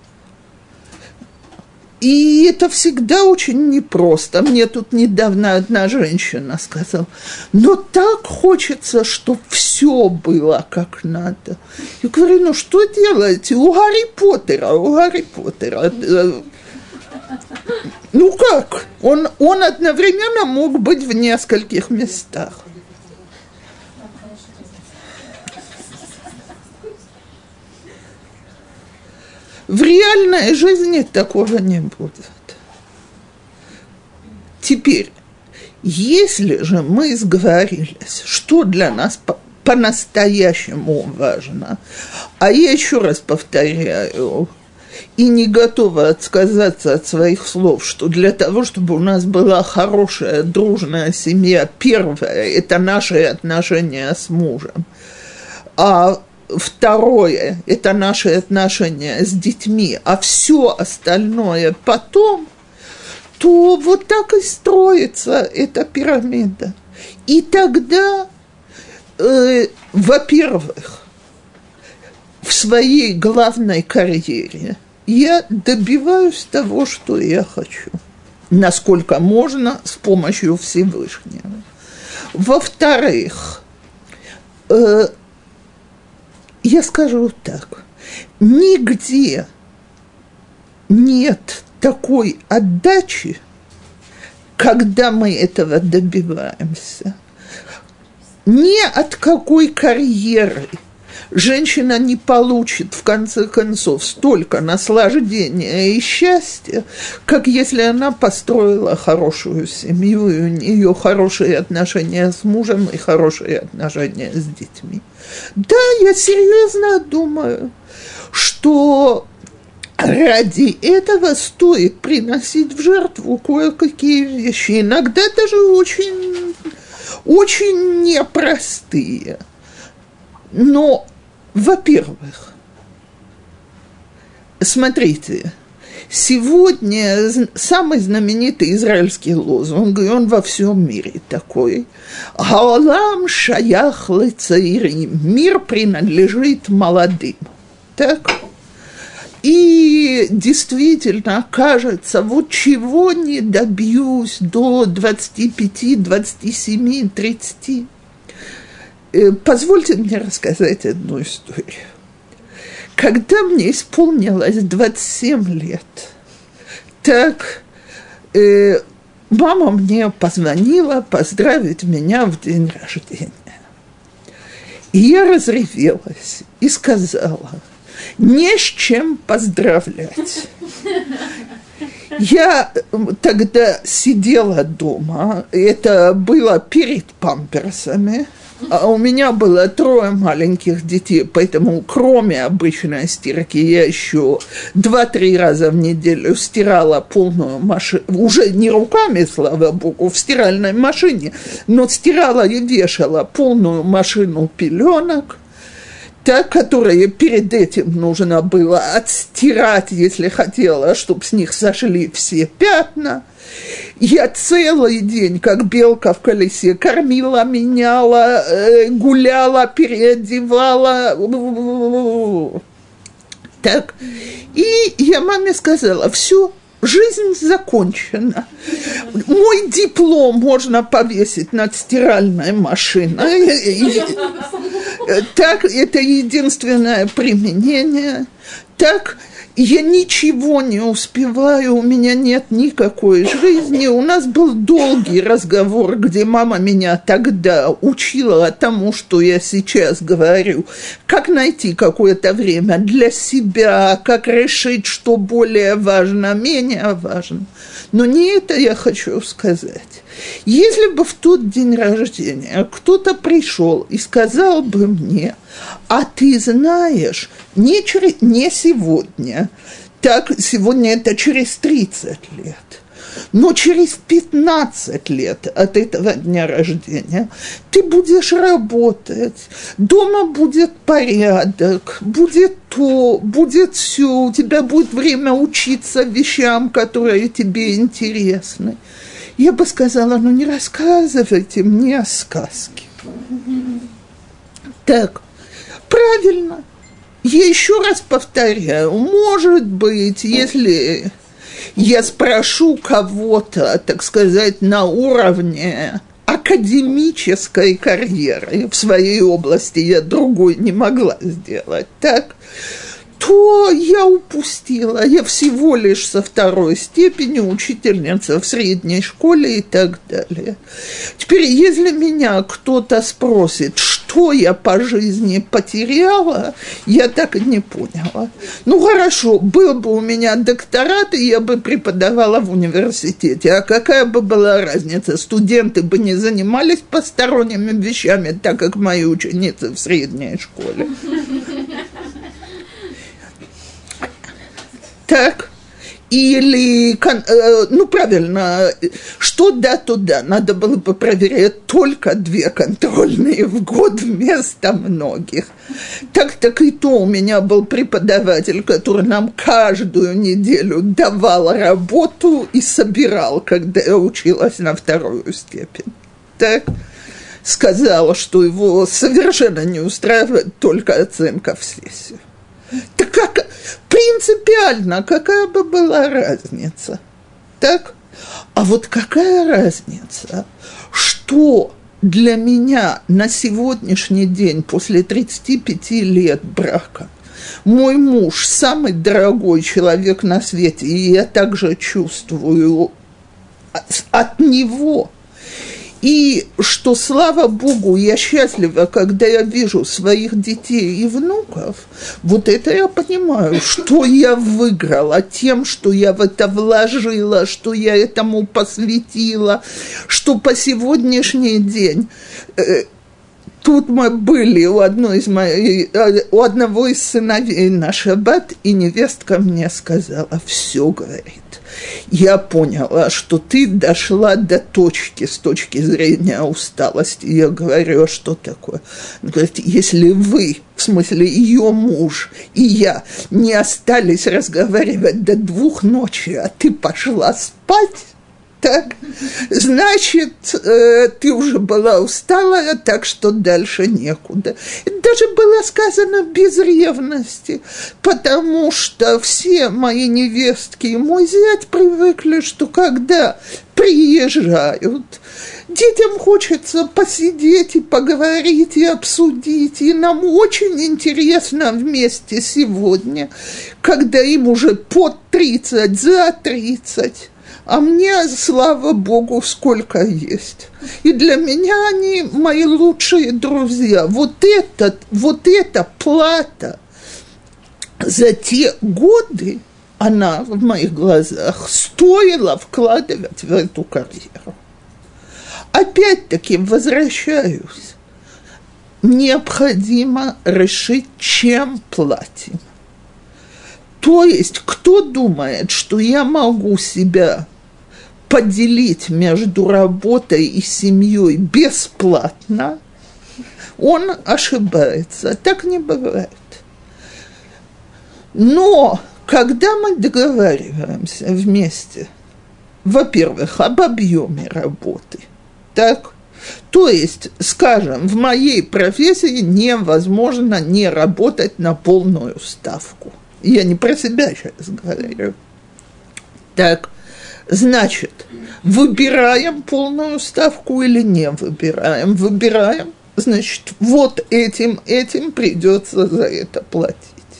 И это всегда очень непросто. Мне тут недавно одна женщина сказала, но так хочется, чтобы все было как надо. Я говорю, ну что делаете? У Гарри Поттера, у Гарри Поттера. Ну как? Он, он одновременно мог быть в нескольких местах. В реальной жизни такого не будет. Теперь, если же мы сговорились, что для нас по- по-настоящему важно, а я еще раз повторяю, и не готова отказаться от своих слов, что для того, чтобы у нас была хорошая, дружная семья, первое – это наши отношения с мужем, а второе – это наши отношения с детьми, а все остальное потом, то вот так и строится эта пирамида. И тогда, э, во-первых, в своей главной карьере я добиваюсь того, что я хочу, насколько можно с помощью Всевышнего. Во-вторых, э, я скажу так, нигде нет такой отдачи, когда мы этого добиваемся. Ни от какой карьеры женщина не получит, в конце концов, столько наслаждения и счастья, как если она построила хорошую семью, и у нее хорошие отношения с мужем и хорошие отношения с детьми. Да, я серьезно думаю, что ради этого стоит приносить в жертву кое-какие вещи, иногда даже очень, очень непростые. Но, во-первых, смотрите, сегодня самый знаменитый израильский лозунг, и он во всем мире такой: «Хаолам шаях лецаирим», мир принадлежит молодым. Так? И действительно, кажется, вот чего не добьюсь до двадцати пяти, двадцати семи, тридцати. Позвольте мне рассказать одну историю. Когда мне исполнилось двадцать семь лет, так э, мама мне позвонила поздравить меня в день рождения. И я разревелась и сказала: не с чем поздравлять. Я тогда сидела дома, это было перед памперсами, а у меня было трое маленьких детей, поэтому кроме обычной стирки я еще два-три раза в неделю стирала полную машину, уже не руками, слава богу, в стиральной машине, но стирала и вешала полную машину пеленок, та, которые перед этим нужно было отстирать, если хотела, чтобы с них сошли все пятна. Я целый день, как белка в колесе, кормила, меняла, гуляла, переодевала. Так. И я маме сказала: все, жизнь закончена. Мой диплом можно повесить над стиральной машиной. Так, это единственное применение. Так, я ничего не успеваю, у меня нет никакой жизни. У нас был долгий разговор, где мама меня тогда учила тому, что я сейчас говорю. Как найти какое-то время для себя, как решить, что более важно, менее важно. Но не это я хочу сказать. Если бы в тот день рождения кто-то пришел и сказал бы мне: а ты знаешь, не, через, не сегодня, так сегодня это через тридцать лет, Но через пятнадцать лет от этого дня рождения ты будешь работать, дома будет порядок, будет то, будет все, у тебя будет время учиться вещам, которые тебе интересны. Я бы сказала, ну не рассказывайте мне сказки. Так, правильно. Я еще раз повторяю, может быть, если я спрошу кого-то, так сказать, на уровне академической карьеры в своей области, я другой не могла сделать, так, то я упустила. Я всего лишь со второй степени учительница в средней школе и так далее. Теперь, если меня кто-то спросит, что я по жизни потеряла, я так и не поняла. Ну, хорошо, был бы у меня докторат, и я бы преподавала в университете. А какая бы была разница? Студенты бы не занимались посторонними вещами, так как мои ученицы в средней школе. Так, или, ну, правильно, что да, то да, надо было бы проверять только две контрольные в год вместо многих. Так, так и то у меня был преподаватель, который нам каждую неделю давал работу и собирал, когда я училась на вторую степень. Так, сказал, что его совершенно не устраивает только оценка в сессию. Так как принципиально, какая бы была разница? Так? А вот какая разница, что для меня на сегодняшний день, после тридцати пяти лет брака, мой муж самый дорогой человек на свете, и я также чувствую от, от него. И что, слава Богу, я счастлива, когда я вижу своих детей и внуков, вот это я понимаю, что я выиграла тем, что я в это вложила, что я этому посвятила, что по сегодняшний день... Э, Тут мы были у, одной из моих, у одного из сыновей на шаббат, и невестка мне сказала, все, говорит, я поняла, что ты дошла до точки, с точки зрения усталости. Я говорю, а что такое? Она говорит, если вы, в смысле ее муж и я, не остались разговаривать до двух ночи, а ты пошла спать, так, значит, э, ты уже была усталая, так что дальше некуда. Это даже было сказано без ревности, потому что все мои невестки и мой зять привыкли, что когда приезжают, детям хочется посидеть и поговорить, и обсудить, и нам очень интересно вместе сегодня, когда им уже под тридцать, за тридцать. А мне, слава Богу, сколько есть. И для меня они мои лучшие друзья. Вот, этот, вот эта плата за те годы, она в моих глазах стоила вкладывать в эту карьеру. Опять-таки возвращаюсь. Необходимо решить, чем платим. То есть, кто думает, что я могу себя поделить между работой и семьей бесплатно, он ошибается. Так не бывает. Но когда мы договариваемся вместе, во-первых, об объеме работы, так, то есть, скажем, в моей профессии невозможно не работать на полную ставку. Я не про себя сейчас говорю. Так, значит, выбираем полную ставку или не выбираем? Выбираем, значит, вот этим, этим придется за это платить.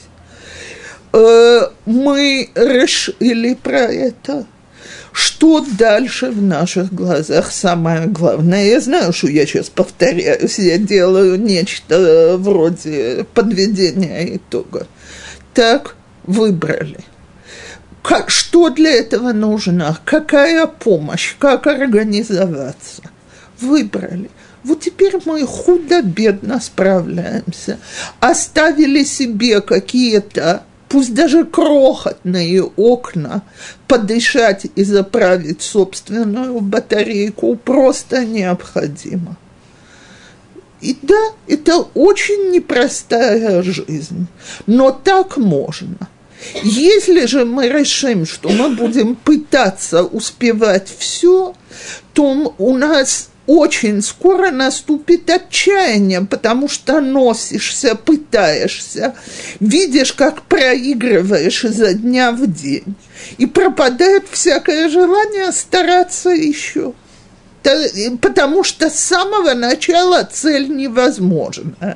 Э, мы решили про это. Что дальше в наших глазах самое главное? Я знаю, что я сейчас повторяюсь, я делаю нечто вроде подведения итога. Так, выбрали. Как, что для этого нужно? Какая помощь? Как организоваться? Выбрали. Вот теперь мы худо-бедно справляемся. Оставили себе какие-то пусть даже крохотные окна, подышать и заправить собственную батарейку просто необходимо. И да, это очень непростая жизнь, но так можно. Если же мы решим, что мы будем пытаться успевать все, то у нас очень скоро наступит отчаяние, потому что носишься, пытаешься, видишь, как проигрываешь изо дня в день, и пропадает всякое желание стараться еще. Потому что с самого начала цель невозможна.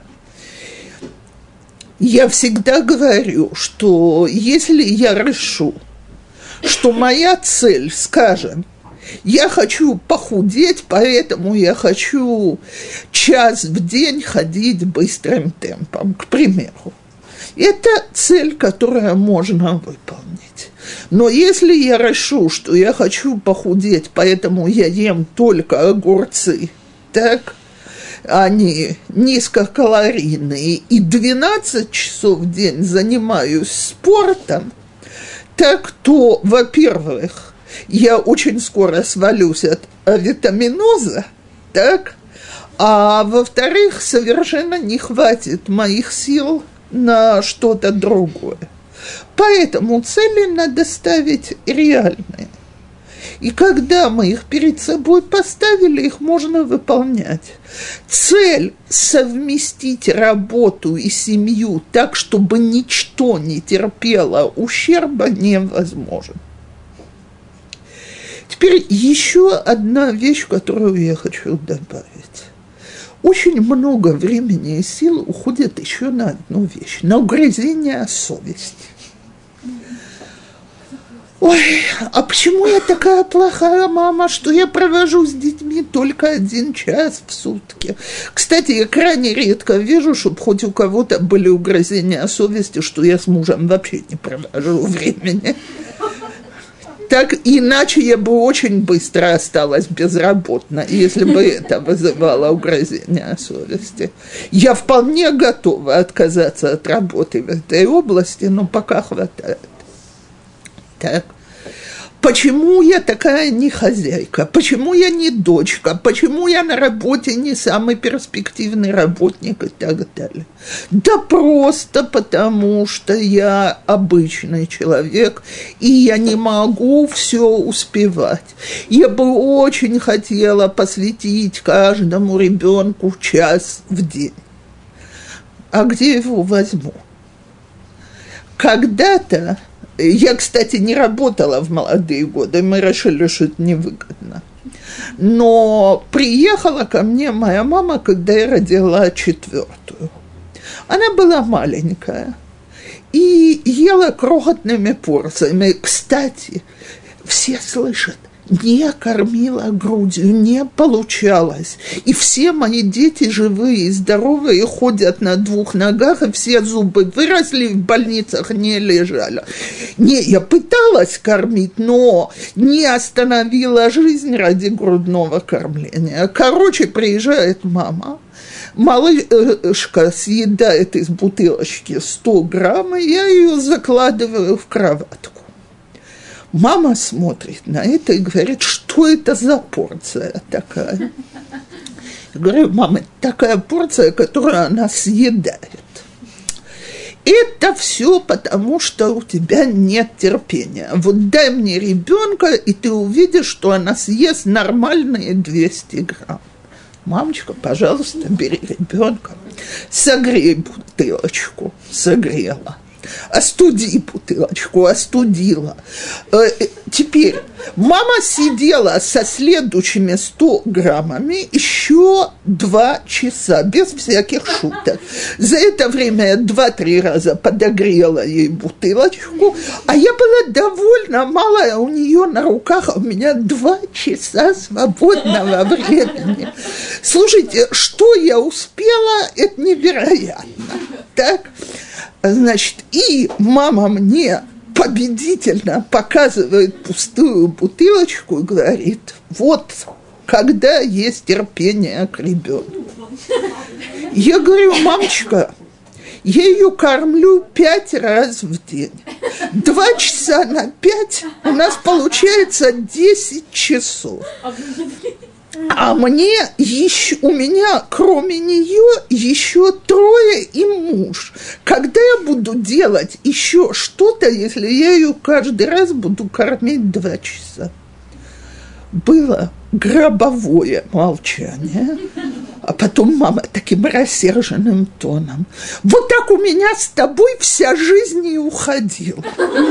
Я всегда говорю, что если я решу, что моя цель, скажем, я хочу похудеть, поэтому я хочу час в день ходить быстрым темпом, к примеру. Это цель, которую можно выполнить. Но если я решу, что я хочу похудеть, поэтому я ем только огурцы, так, они низкокалорийные, и двенадцать часов в день занимаюсь спортом, так то, во-первых, я очень скоро свалюсь от авитаминоза, так, а во-вторых, совершенно не хватит моих сил на что-то другое. Поэтому цели надо ставить реальные. И когда мы их перед собой поставили, их можно выполнять. Цель совместить работу и семью так, чтобы ничто не терпело ущерба, невозможно. Теперь еще одна вещь, которую я хочу добавить. Очень много времени и сил уходит еще на одну вещь, на угрызение совести. Ой, а почему я такая плохая мама, что я провожу с детьми только один час в сутки? Кстати, я крайне редко вижу, чтобы хоть у кого-то были угрызения совести, что я с мужем вообще не провожу времени. Так иначе я бы очень быстро осталась безработна, если бы это вызывало угрызение совести. Я вполне готова отказаться от работы в этой области, но пока хватает. Так. Почему я такая не хозяйка? Почему я не дочка? Почему я на работе не самый перспективный работник и так далее? Да просто потому, что я обычный человек, и я не могу все успевать. Я бы очень хотела посвятить каждому ребенку час в день. А где его возьму? Когда-то я, кстати, не работала в молодые годы, мы решили, что это невыгодно. Но приехала ко мне моя мама, когда я родила четвертую. Она была маленькая и ела крохотными порциями. Кстати, все слышат, не кормила грудью, не получалось. И все мои дети живые и здоровые, ходят на двух ногах, и все зубы выросли, в больницах не лежали. Не, я пыталась кормить, но не остановила жизнь ради грудного кормления. Короче, приезжает мама, малышка съедает из бутылочки сто грамм, и я ее закладываю в кроватку. Мама смотрит на это и говорит, что это за порция такая? Я говорю, мама, это такая порция, которую она съедает. Это все потому, что у тебя нет терпения. Вот дай мне ребенка, и ты увидишь, что она съест нормальные двести грамм. Мамочка, пожалуйста, бери ребенка, согрей бутылочку, согрела. Остуди бутылочку, остудила. Теперь мама сидела со следующими ста граммами еще два часа, без всяких шуток. За это время я два-три раза подогрела ей бутылочку, а я была довольно малая у нее на руках, а у меня два часа свободного времени. Слушайте, что я успела, это невероятно. Так? Значит, и мама мне победительно показывает пустую бутылочку и говорит, вот, когда есть терпение к ребенку. Я говорю, мамочка, Я ее кормлю пять раз в день. Два часа на пять у нас получается десять часов. А мне еще, у меня, кроме нее, еще трое и муж. Когда я буду делать еще что-то, если я ее каждый раз буду кормить два часа? Было гробовое молчание. А потом мама таким рассерженным тоном: вот так у меня с тобой вся жизнь и уходила.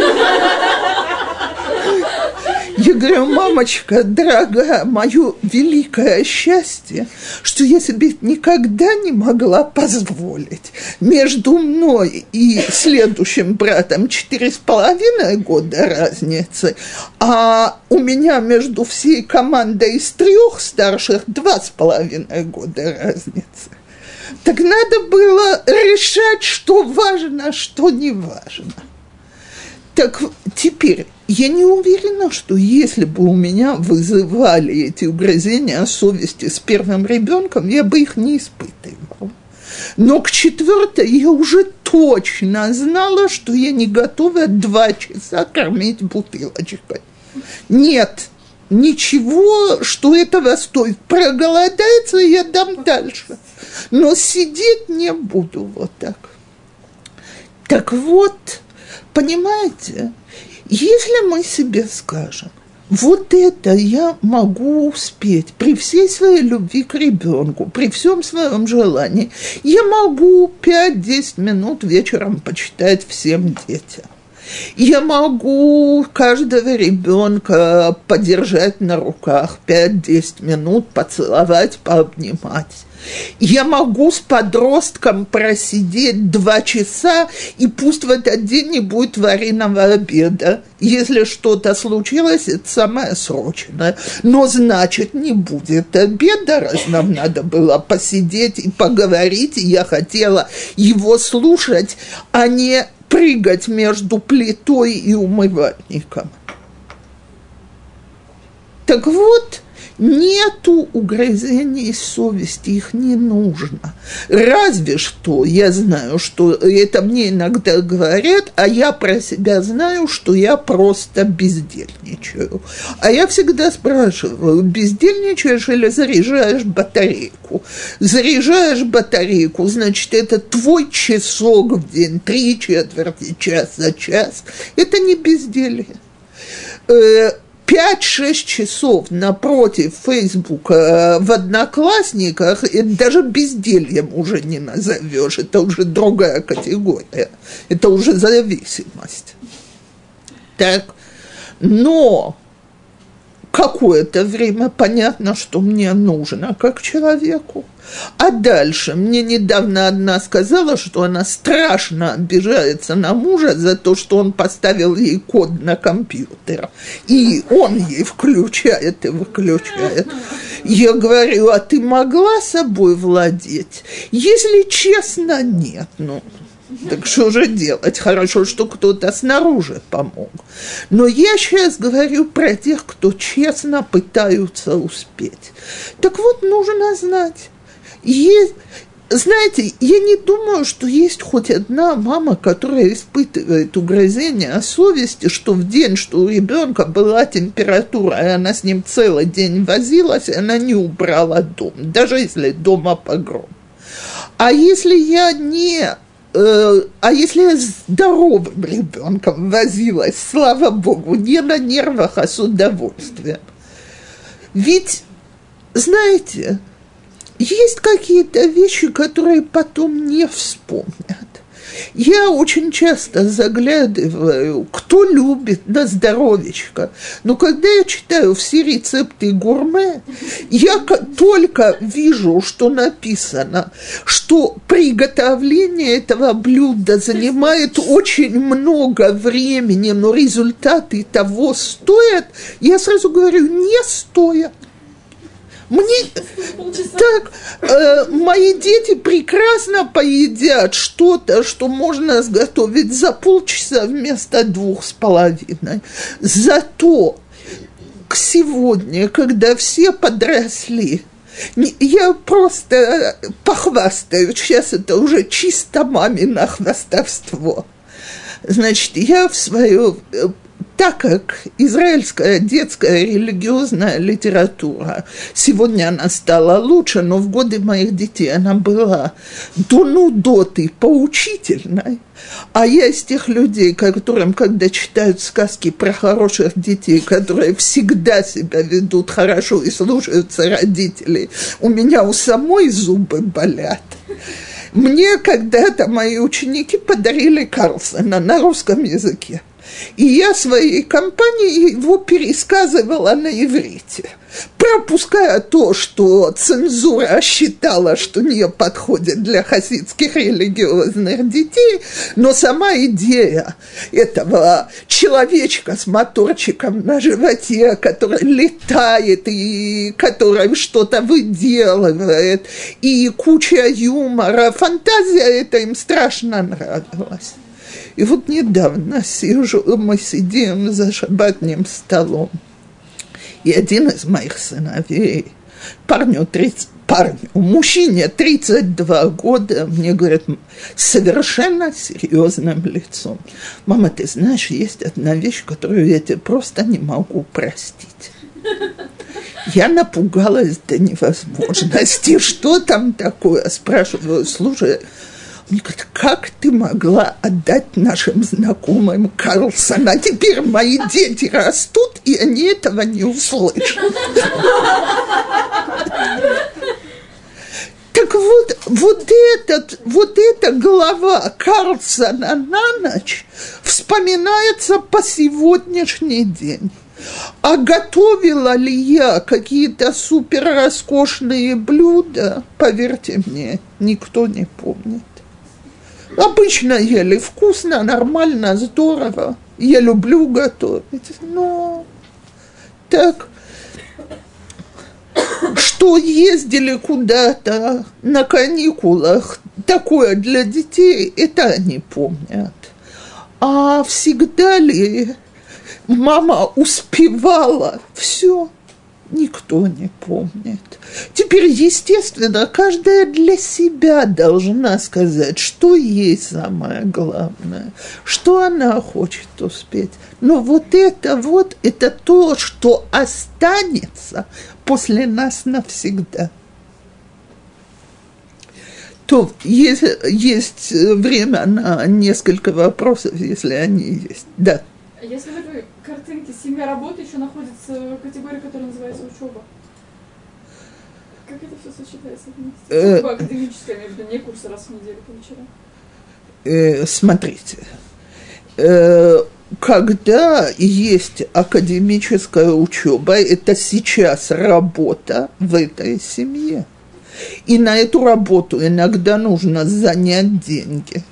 Я говорю: мамочка, дорогая, мое великое счастье, что я себе никогда не могла позволить. Между мной и следующим братом четыре с половиной года разницы, а у меня между всей командой из трех старших два с половиной года разницы. Так надо было решать, что важно, что не важно. Так теперь я не уверена, что если бы у меня вызывали эти угрызения совести с первым ребенком, я бы их не испытывала. Но к четвертой я уже точно знала, что я не готова два часа кормить бутылочкой. Нет, ничего, что этого стоит. Проголодается, я дам дальше. Но сидеть не буду вот так. Так вот, понимаете, если мы себе скажем: вот это я могу успеть при всей своей любви к ребенку, при всем своем желании, я могу пять-десять минут вечером почитать всем детям. Я могу каждого ребенка подержать на руках пять-десять минут, поцеловать, пообнимать. Я могу с подростком просидеть два часа, и пусть в этот день не будет вареного обеда. Если что-то случилось, это самое срочное. Но значит, не будет обеда, раз нам надо было посидеть и поговорить, и я хотела его слушать, а не прыгать между плитой и умывальником. Так вот, нету угрызений совести, их не нужно. Разве что я знаю, что это мне иногда говорят, а я про себя знаю, что я просто бездельничаю. А я всегда спрашиваю: бездельничаешь или заряжаешь батарейку? Заряжаешь батарейку, значит, это твой часок в день, три четверти часа, час. Это не безделье. пять-шесть часов напротив Фейсбука в Одноклассниках, это даже бездельем уже не назовешь, это уже другая категория, это уже зависимость. Так, но какое-то время понятно, что мне нужно как человеку. А дальше мне недавно одна сказала, что она страшно обижается на мужа за то, что он поставил ей код на компьютер. И он ей включает и выключает. Я говорю: а ты могла собой владеть? Если честно, нет. Ну, так что же делать? Хорошо, что кто-то снаружи помог. Но я сейчас говорю про тех, кто честно пытаются успеть. Так вот, нужно знать. Есть, знаете, я не думаю, что есть хоть одна мама, которая испытывает угрызение совести, что в день, что у ребенка была температура, и она с ним целый день возилась, и она не убрала дом, даже если дома погром. А если я не... А если я с здоровым ребенком возилась, слава богу, не на нервах, а с удовольствием. Ведь, знаете, есть какие-то вещи, которые потом не вспомнят. Я очень часто заглядываю, кто любит на здоровечко. Но когда я читаю все рецепты гурме, я только вижу, что написано, что приготовление этого блюда занимает очень много времени, но результаты того стоят, я сразу говорю: не стоят. Мне так, э, мои дети прекрасно поедят что-то, что можно сготовить за полчаса вместо двух с половиной. Зато к сегодня, когда все подросли, Я просто похвастаюсь, сейчас это уже чисто мамино хвастовство. Значит, я в свое... Так как израильская детская религиозная литература, сегодня она стала лучше, но в годы моих детей она была до нудоты поучительной. А я из тех людей, которым, когда читают сказки про хороших детей, которые всегда себя ведут хорошо и слушаются родителей, у меня у самой зубы болят. Мне когда-то мои ученики подарили Карлсона на русском языке. И я своей компании его пересказывала на иврите, пропуская то, что цензура считала, что не подходит для хасидских религиозных детей, но сама идея этого человечка с моторчиком на животе, который летает и который что-то выделывает, и куча юмора, фантазия эта им страшно нравилась. И вот недавно сижу, мы сидим за шаббатным столом, и один из моих сыновей, парню тридцать, парню, мужчине тридцать два года, мне говорит совершенно серьезным лицом: мама, ты знаешь, есть одна вещь, которую я тебе просто не могу простить. Я напугалась до невозможности. Что там такое? Спрашиваю, слушай, мне говорят, как ты могла отдать нашим знакомым Карлсона? Теперь мои дети растут, и они этого не услышат. Так вот, вот, этот, вот эта глава Карлсона на ночь вспоминается по сегодняшний день. А готовила ли я какие-то супер роскошные блюда, поверьте мне, никто не помнит. Обычно ели вкусно, нормально, здорово. Я люблю готовить, но так, что ездили куда-то на каникулах, такое для детей, это они помнят. А всегда ли мама успевала все? Никто не помнит. Теперь, естественно, каждая для себя должна сказать, что ей самое главное, что она хочет успеть. Но вот это вот, это то, что останется после нас навсегда. То есть, есть время на несколько вопросов, если они есть. Да. Если в этой картинке семья работы еще находится в категории, которая называется учеба, как это все сочетается вместе? Учеба академическая, я имею в виду, не курсы раз в неделю по вечерам. Смотрите, когда есть академическая учеба, это сейчас работа в этой семье. И на эту работу иногда нужно занять деньги.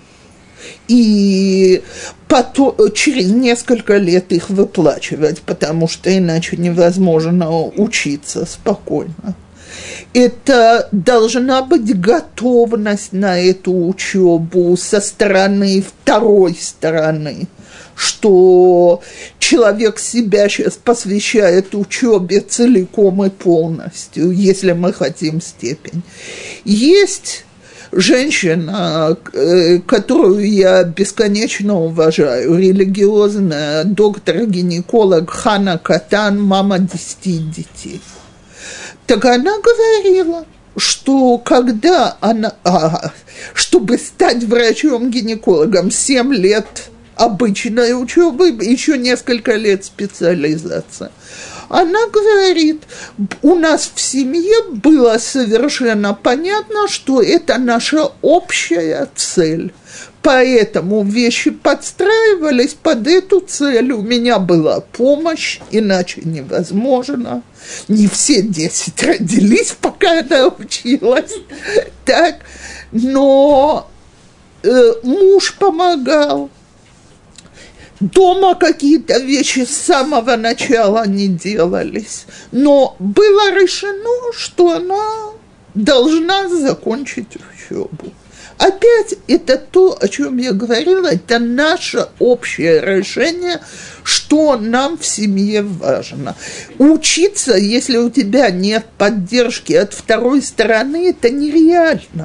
И потом, через несколько лет их выплачивать, потому что иначе невозможно учиться спокойно. Это должна быть готовность на эту учебу со стороны второй стороны, что человек себя сейчас посвящает учебе целиком и полностью, если мы хотим степень. Есть женщина, которую я бесконечно уважаю, религиозная, доктор-гинеколог Хана Катан, мама десяти детей. Так она говорила, что когда она, а, чтобы стать врачом-гинекологом, семь лет обычной учебы, еще несколько лет специализация. Она говорит, у нас в семье было совершенно понятно, что это наша общая цель. Поэтому вещи подстраивались под эту цель. У меня была помощь, иначе невозможно. Не все десять родились, пока она училась. Так, но э, муж помогал. Дома какие-то вещи с самого начала не делались, но было решено, что она должна закончить учебу. Опять это то, о чем я говорила, это наше общее решение, что нам в семье важно. Учиться, если у тебя нет поддержки от второй стороны, это нереально.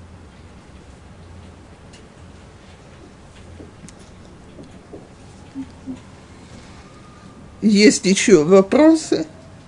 Есть еще вопросы?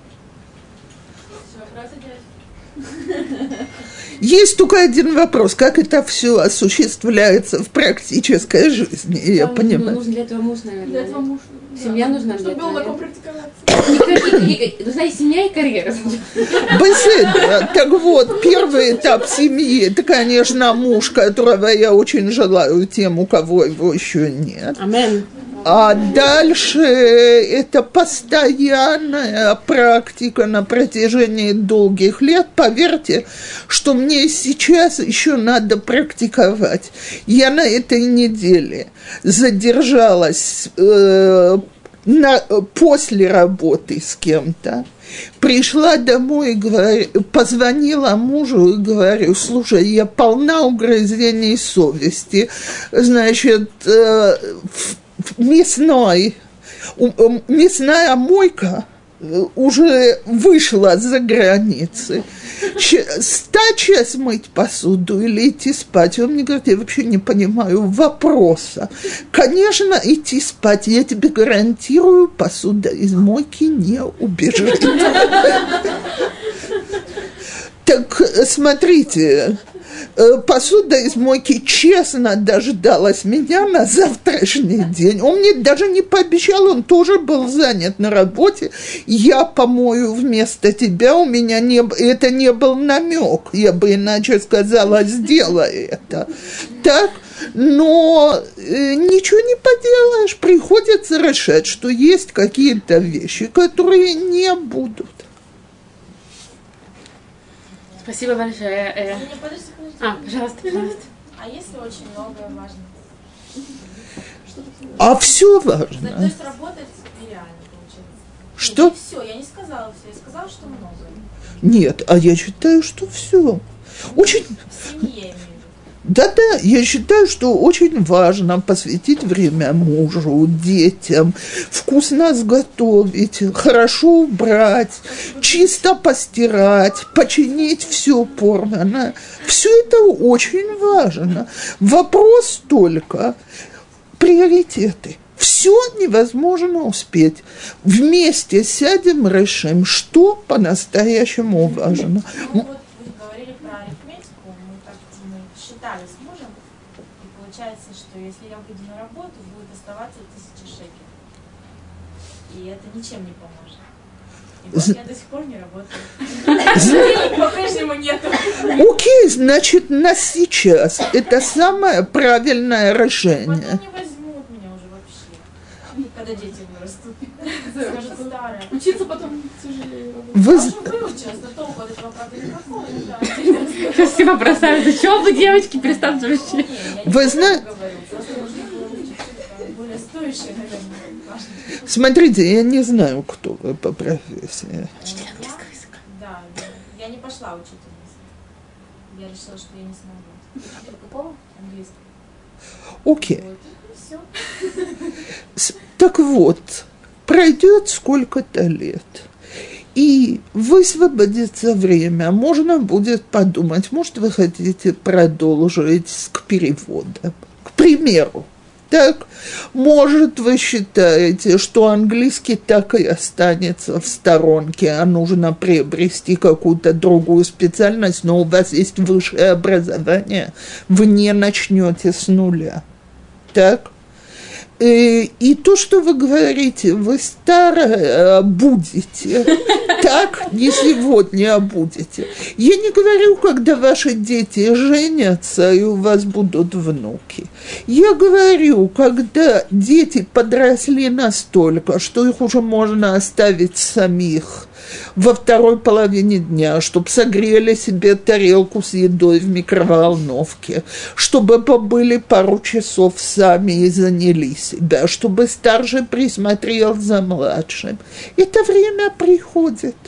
Есть только один вопрос, как это все осуществляется в практической жизни, да, я понимаю. Нужен для этого муж, наверное. Для этого муж. Семья да. нужна для Чтобы этого. был на ком практиковаться. Нужна и семья, и карьера. Беседа. Так вот, первый этап семьи, это, конечно, муж, которого я очень желаю тем, у кого его еще нет. Амен. А дальше это постоянная практика на протяжении долгих лет. Поверьте, что мне сейчас еще надо практиковать. Я на этой неделе задержалась э, на, после работы с кем-то. Пришла домой и говорю, позвонила мужу и говорю: слушай, я полна угрызений совести. Значит, э, мясной, мясная мойка уже вышла за границы. Стать сейчас мыть посуду или идти спать? Он мне говорит: я вообще не понимаю вопроса. Конечно, идти спать. Я тебе гарантирую, посуда из мойки не убежит. Так, смотрите, посуда из мойки честно дождалась меня на завтрашний день. Он мне даже не пообещал, он тоже был занят на работе. Я помою вместо тебя, у меня не, это не был намек. Я бы иначе сказала: сделай это. Так? Но э, ничего не поделаешь, приходится решать, что есть какие-то вещи, которые не будут. Спасибо большое. Не, не, подожди, подожди. А, пожалуйста, пожалуйста. А если очень многое важно? А все важно. То есть работать нереально получается. Что? Не все, я не сказала все, я сказала, что многое. Нет, а я считаю, что все. Очень... В семье, я имею в виду. Да-да, я считаю, что очень важно посвятить время мужу, детям, вкусно сготовить, хорошо убрать, чисто постирать, починить все порванное. Все это очень важно. Вопрос только приоритеты. Все невозможно успеть. Вместе сядем, решим, что по-настоящему важно. Ну, вот вы говорили про арифметику, мы так мы считали с мужем, и получается, что если я выйду на работу, будет оставаться тысяча шекелей. И это ничем не поможет. И вот я до сих пор не работаю. Денег по-прежнему нету. Окей, значит, на сейчас это самое правильное решение. Потом не возьмут меня уже вообще, когда дети вырастут. Скажут, старая. Учиться потом тяжелее. Вы... Я уже выучилась, но толку от этого, правда, не проходит. Да, отдельно. Все бросают. Да чего вы, девочки, перестаньте учить? Не, я не Вы знаете... говорю, просто нужно было учить что-то более стоящее, наверное, важно. Смотрите, я не знаю, кто вы по профессии. Учитель английского языка. Да, я не пошла учительницей. Я решила, что я не смогу. Учитель какого? Английский. Окей. Вот, и все. С- Так вот, пройдет сколько-то лет, и высвободится время, можно будет подумать, может, вы хотите продолжить к переводам, к примеру. Так, может, вы считаете, что английский так и останется в сторонке, а нужно приобрести какую-то другую специальность, но у вас есть высшее образование, вы не начнете с нуля. Так? И, и то, что вы говорите, вы старая будете, так, не сегодня, а будете. Я не говорю, когда ваши дети женятся, и у вас будут внуки. Я говорю, когда дети подросли настолько, что их уже можно оставить самих во второй половине дня, чтобы согрели себе тарелку с едой в микроволновке, чтобы побыли пару часов сами и заняли себя, чтобы старший присмотрел за младшим. Это время приходит.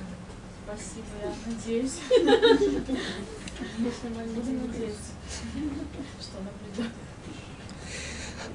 Спасибо, я надеюсь. Будем надеяться.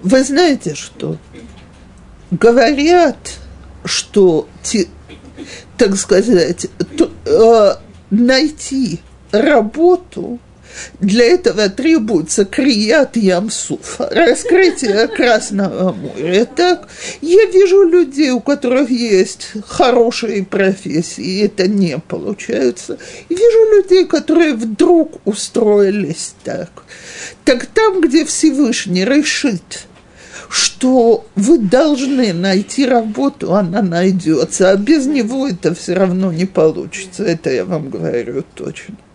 Вы знаете что? Говорят, что, те, так сказать, то, э, найти работу, для этого требуется крият Ям-Суф, раскрытие Красного моря. Так, я вижу людей, у которых есть хорошие профессии, и это не получается. И вижу людей, которые вдруг устроились так. Так там, где Всевышний решит, что вы должны найти работу, она найдется, а без него это все равно не получится. Это я вам говорю точно.